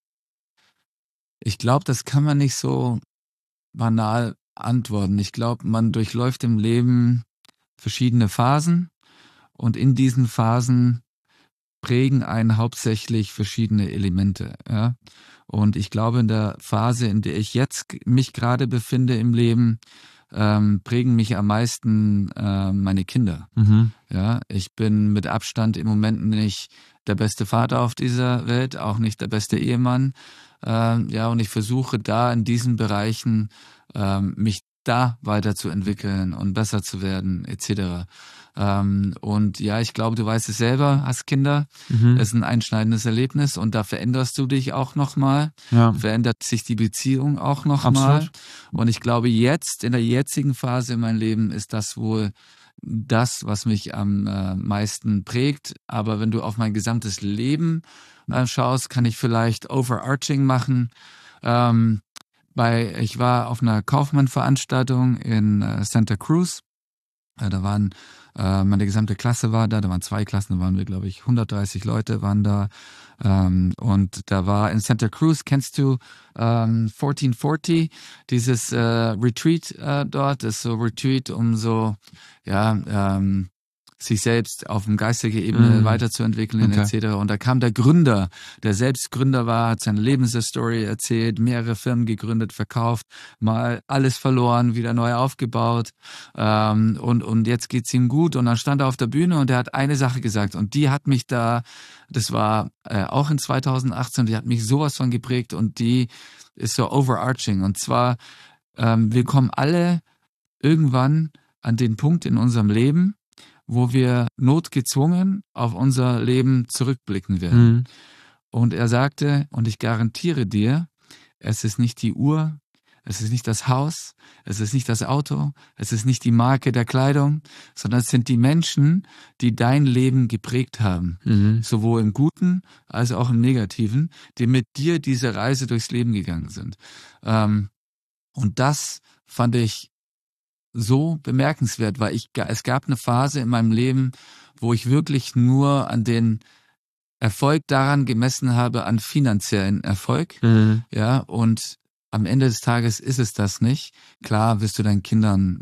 ich glaube, das kann man nicht so banal antworten. Ich glaube, man durchläuft im Leben verschiedene Phasen, und in diesen Phasen prägen einen hauptsächlich verschiedene Elemente. Ja? Und ich glaube, in der Phase, in der ich jetzt mich gerade befinde im Leben, ähm, prägen mich am meisten äh, meine Kinder. Mhm. Ja, ich bin mit Abstand im Moment nicht der beste Vater auf dieser Welt, auch nicht der beste Ehemann. Ähm, ja, und ich versuche da in diesen Bereichen ähm, mich da weiterzuentwickeln und besser zu werden, et cetera. Ähm, und ja, ich glaube, du weißt es selber, hast Kinder, Mhm. es ist ein einschneidendes Erlebnis, und da veränderst du dich auch nochmal, Ja. verändert sich die Beziehung auch nochmal. Absolut. Und ich glaube, jetzt, in der jetzigen Phase in meinem Leben, ist das wohl das, was mich am äh, meisten prägt. Aber wenn du auf mein gesamtes Leben äh, schaust, kann ich vielleicht overarching machen. Ähm, bei, ich war auf einer Kaufmann-Veranstaltung in äh, Santa Cruz. Äh, da waren Äh, meine gesamte Klasse war da, da waren zwei Klassen, da waren wir, glaube ich, hundertdreißig Leute waren da. Ähm, und da war in Santa Cruz, kennst du ähm, vierzehn vierzig, dieses äh, Retreat äh, dort, das ist so Retreat, um so, ja, ähm, sich selbst auf dem geistigen Ebene mm. weiterzuentwickeln, okay. et cetera. Und da kam der Gründer, der selbst Gründer war, hat seine Lebensstory erzählt, mehrere Firmen gegründet, verkauft, mal alles verloren, wieder neu aufgebaut. Ähm, und, und jetzt geht's ihm gut. Und dann stand er auf der Bühne und er hat eine Sache gesagt. Und die hat mich da, das war äh, auch in zweitausendachtzehn, die hat mich sowas von geprägt und die ist so overarching. Und zwar, ähm, wir kommen alle irgendwann an den Punkt in unserem Leben, wo wir notgezwungen auf unser Leben zurückblicken werden. Mhm. Und er sagte, und ich garantiere dir, es ist nicht die Uhr, es ist nicht das Haus, es ist nicht das Auto, es ist nicht die Marke der Kleidung, sondern es sind die Menschen, die dein Leben geprägt haben. Mhm. Sowohl im Guten als auch im Negativen, die mit dir diese Reise durchs Leben gegangen sind. Und das fand ich so bemerkenswert, weil ich, es gab eine Phase in meinem Leben, wo ich wirklich nur an den Erfolg daran gemessen habe, an finanziellen Erfolg. Mhm. Ja, und am Ende des Tages ist es das nicht. Klar wirst du deinen Kindern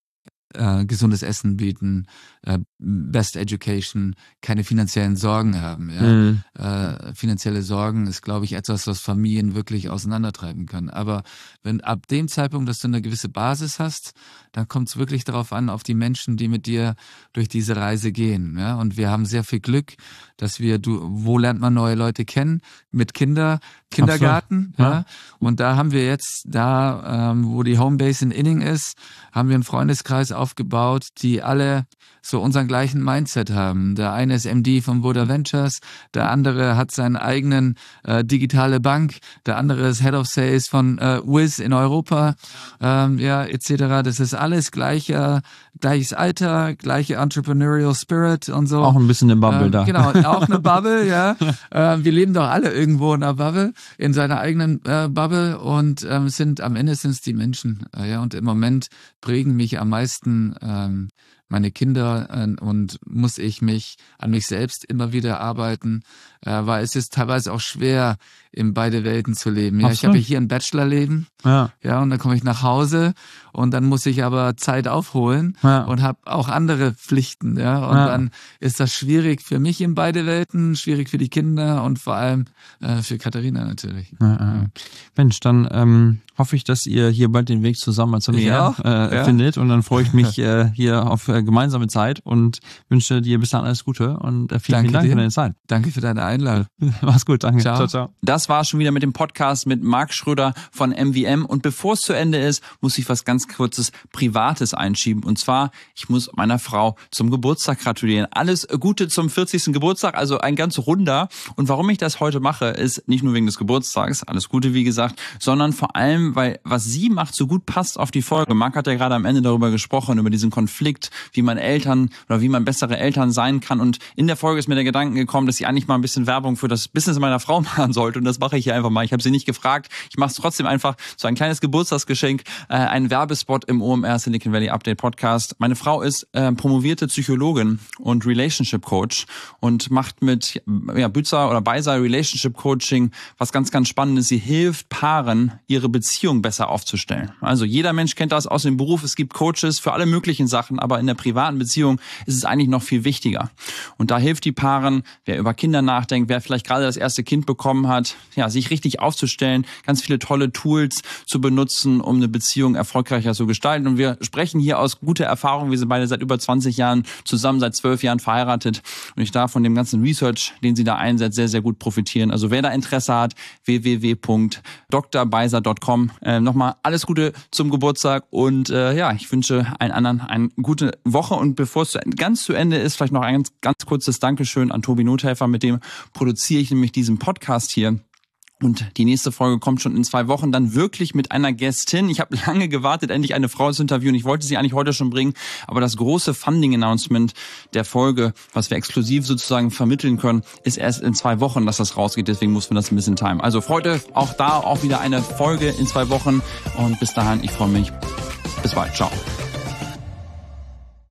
äh, gesundes Essen bieten, äh, Best Education, keine finanziellen Sorgen haben. Ja? Mhm. Äh, finanzielle Sorgen ist, glaube ich, etwas, was Familien wirklich auseinandertreiben kann. Aber wenn ab dem Zeitpunkt, dass du eine gewisse Basis hast, dann kommt es wirklich darauf an, auf die Menschen, die mit dir durch diese Reise gehen. Ja? Und wir haben sehr viel Glück, dass wir, du, wo lernt man neue Leute kennen? Mit Kinder, Kindergarten. Ja. Ja? Und da haben wir jetzt, da ähm, wo die Homebase in Inning ist, haben wir einen Freundeskreis aufgebaut, die alle so unseren gleichen Mindset haben. Der eine ist M D von Voda Ventures, der andere hat seinen eigenen äh, digitale Bank, der andere ist Head of Sales von äh, Wiz in Europa, ähm, ja, et cetera. Das ist alles gleicher, gleiches Alter, gleiche Entrepreneurial Spirit und so. Auch ein bisschen eine Bubble ähm, da. Genau, auch eine Bubble, ja. ähm, wir leben doch alle irgendwo in einer Bubble, in seiner eigenen äh, Bubble und ähm, sind am Ende sind es die Menschen. Äh, ja, und im Moment prägen mich am meisten ähm, meine Kinder äh, und muss ich mich an mich selbst immer wieder arbeiten, äh, weil es ist teilweise auch schwer, in beide Welten zu leben. Ja, ich habe hier ein Bachelorleben, ja. ja, und dann komme ich nach Hause und dann muss ich aber Zeit aufholen ja. und habe auch andere Pflichten, ja, und ja. dann ist das schwierig für mich in beide Welten, schwierig für die Kinder und vor allem äh, für Katharina natürlich. Ja, ja. Mensch, dann ähm, hoffe ich, dass ihr hier bald den Weg zusammen zu mir ja, äh, ja. findet und dann freue ich mich äh, hier auf äh, gemeinsame Zeit und wünsche dir bis dann alles Gute und äh, vielen, danke vielen Dank dir. für deine Zeit. Danke für deine Einladung. Mach's gut, danke. Ciao. ciao, ciao. Das war schon wieder mit dem Podcast mit Marc Schröder von M V M und bevor es zu Ende ist, muss ich was ganz kurzes Privates einschieben und zwar, ich muss meiner Frau zum Geburtstag gratulieren. Alles Gute zum vierzigsten Geburtstag, also ein ganz runder und warum ich das heute mache, ist nicht nur wegen des Geburtstags, alles Gute wie gesagt, sondern vor allem, weil was sie macht, so gut passt auf die Folge. Marc hat ja gerade am Ende darüber gesprochen, über diesen Konflikt, wie man Eltern oder wie man bessere Eltern sein kann und in der Folge ist mir der Gedanke gekommen, dass ich eigentlich mal ein bisschen Werbung für das Business meiner Frau machen sollte und das mache ich hier einfach mal. Ich habe sie nicht gefragt, ich mache es trotzdem einfach so ein kleines Geburtstagsgeschenk, äh, ein Werbespot im O M R Silicon Valley Update Podcast. Meine Frau ist äh, promovierte Psychologin und Relationship Coach und macht mit ja, Bützer oder Beiser Relationship Coaching was ganz, ganz Spannendes. Sie hilft Paaren, ihre Beziehung besser aufzustellen. Also jeder Mensch kennt das aus dem Beruf. Es gibt Coaches für alle möglichen Sachen, aber in der privaten Beziehung ist es eigentlich noch viel wichtiger. Und da hilft die Paaren, wer über Kinder nachdenkt, wer vielleicht gerade das erste Kind bekommen hat, ja, sich richtig aufzustellen, ganz viele tolle Tools zu benutzen, um eine Beziehung erfolgreicher zu gestalten. Und wir sprechen hier aus guter Erfahrung. Wir sind beide seit über zwanzig Jahren zusammen, seit zwölf Jahren verheiratet. Und ich darf von dem ganzen Research, den sie da einsetzt, sehr, sehr gut profitieren. Also wer da Interesse hat, w w w punkt d r beiser punkt com. Äh, nochmal alles Gute zum Geburtstag und äh, ja, ich wünsche allen anderen eine gute Woche. Und bevor es ganz zu Ende ist, vielleicht noch ein ganz, ganz kurzes Dankeschön an Tobi Nothelfer, mit dem produziere ich nämlich diesen Podcast hier. Und die nächste Folge kommt schon in zwei Wochen, dann wirklich mit einer Gästin. Ich habe lange gewartet, endlich eine Frau zu interviewen. Ich wollte sie eigentlich heute schon bringen, aber das große Funding-Announcement der Folge, was wir exklusiv sozusagen vermitteln können, ist erst in zwei Wochen, dass das rausgeht. Deswegen mussten wir das ein bisschen timen. Also heute auch da auch wieder eine Folge in zwei Wochen. Und bis dahin, ich freue mich. Bis bald. Ciao.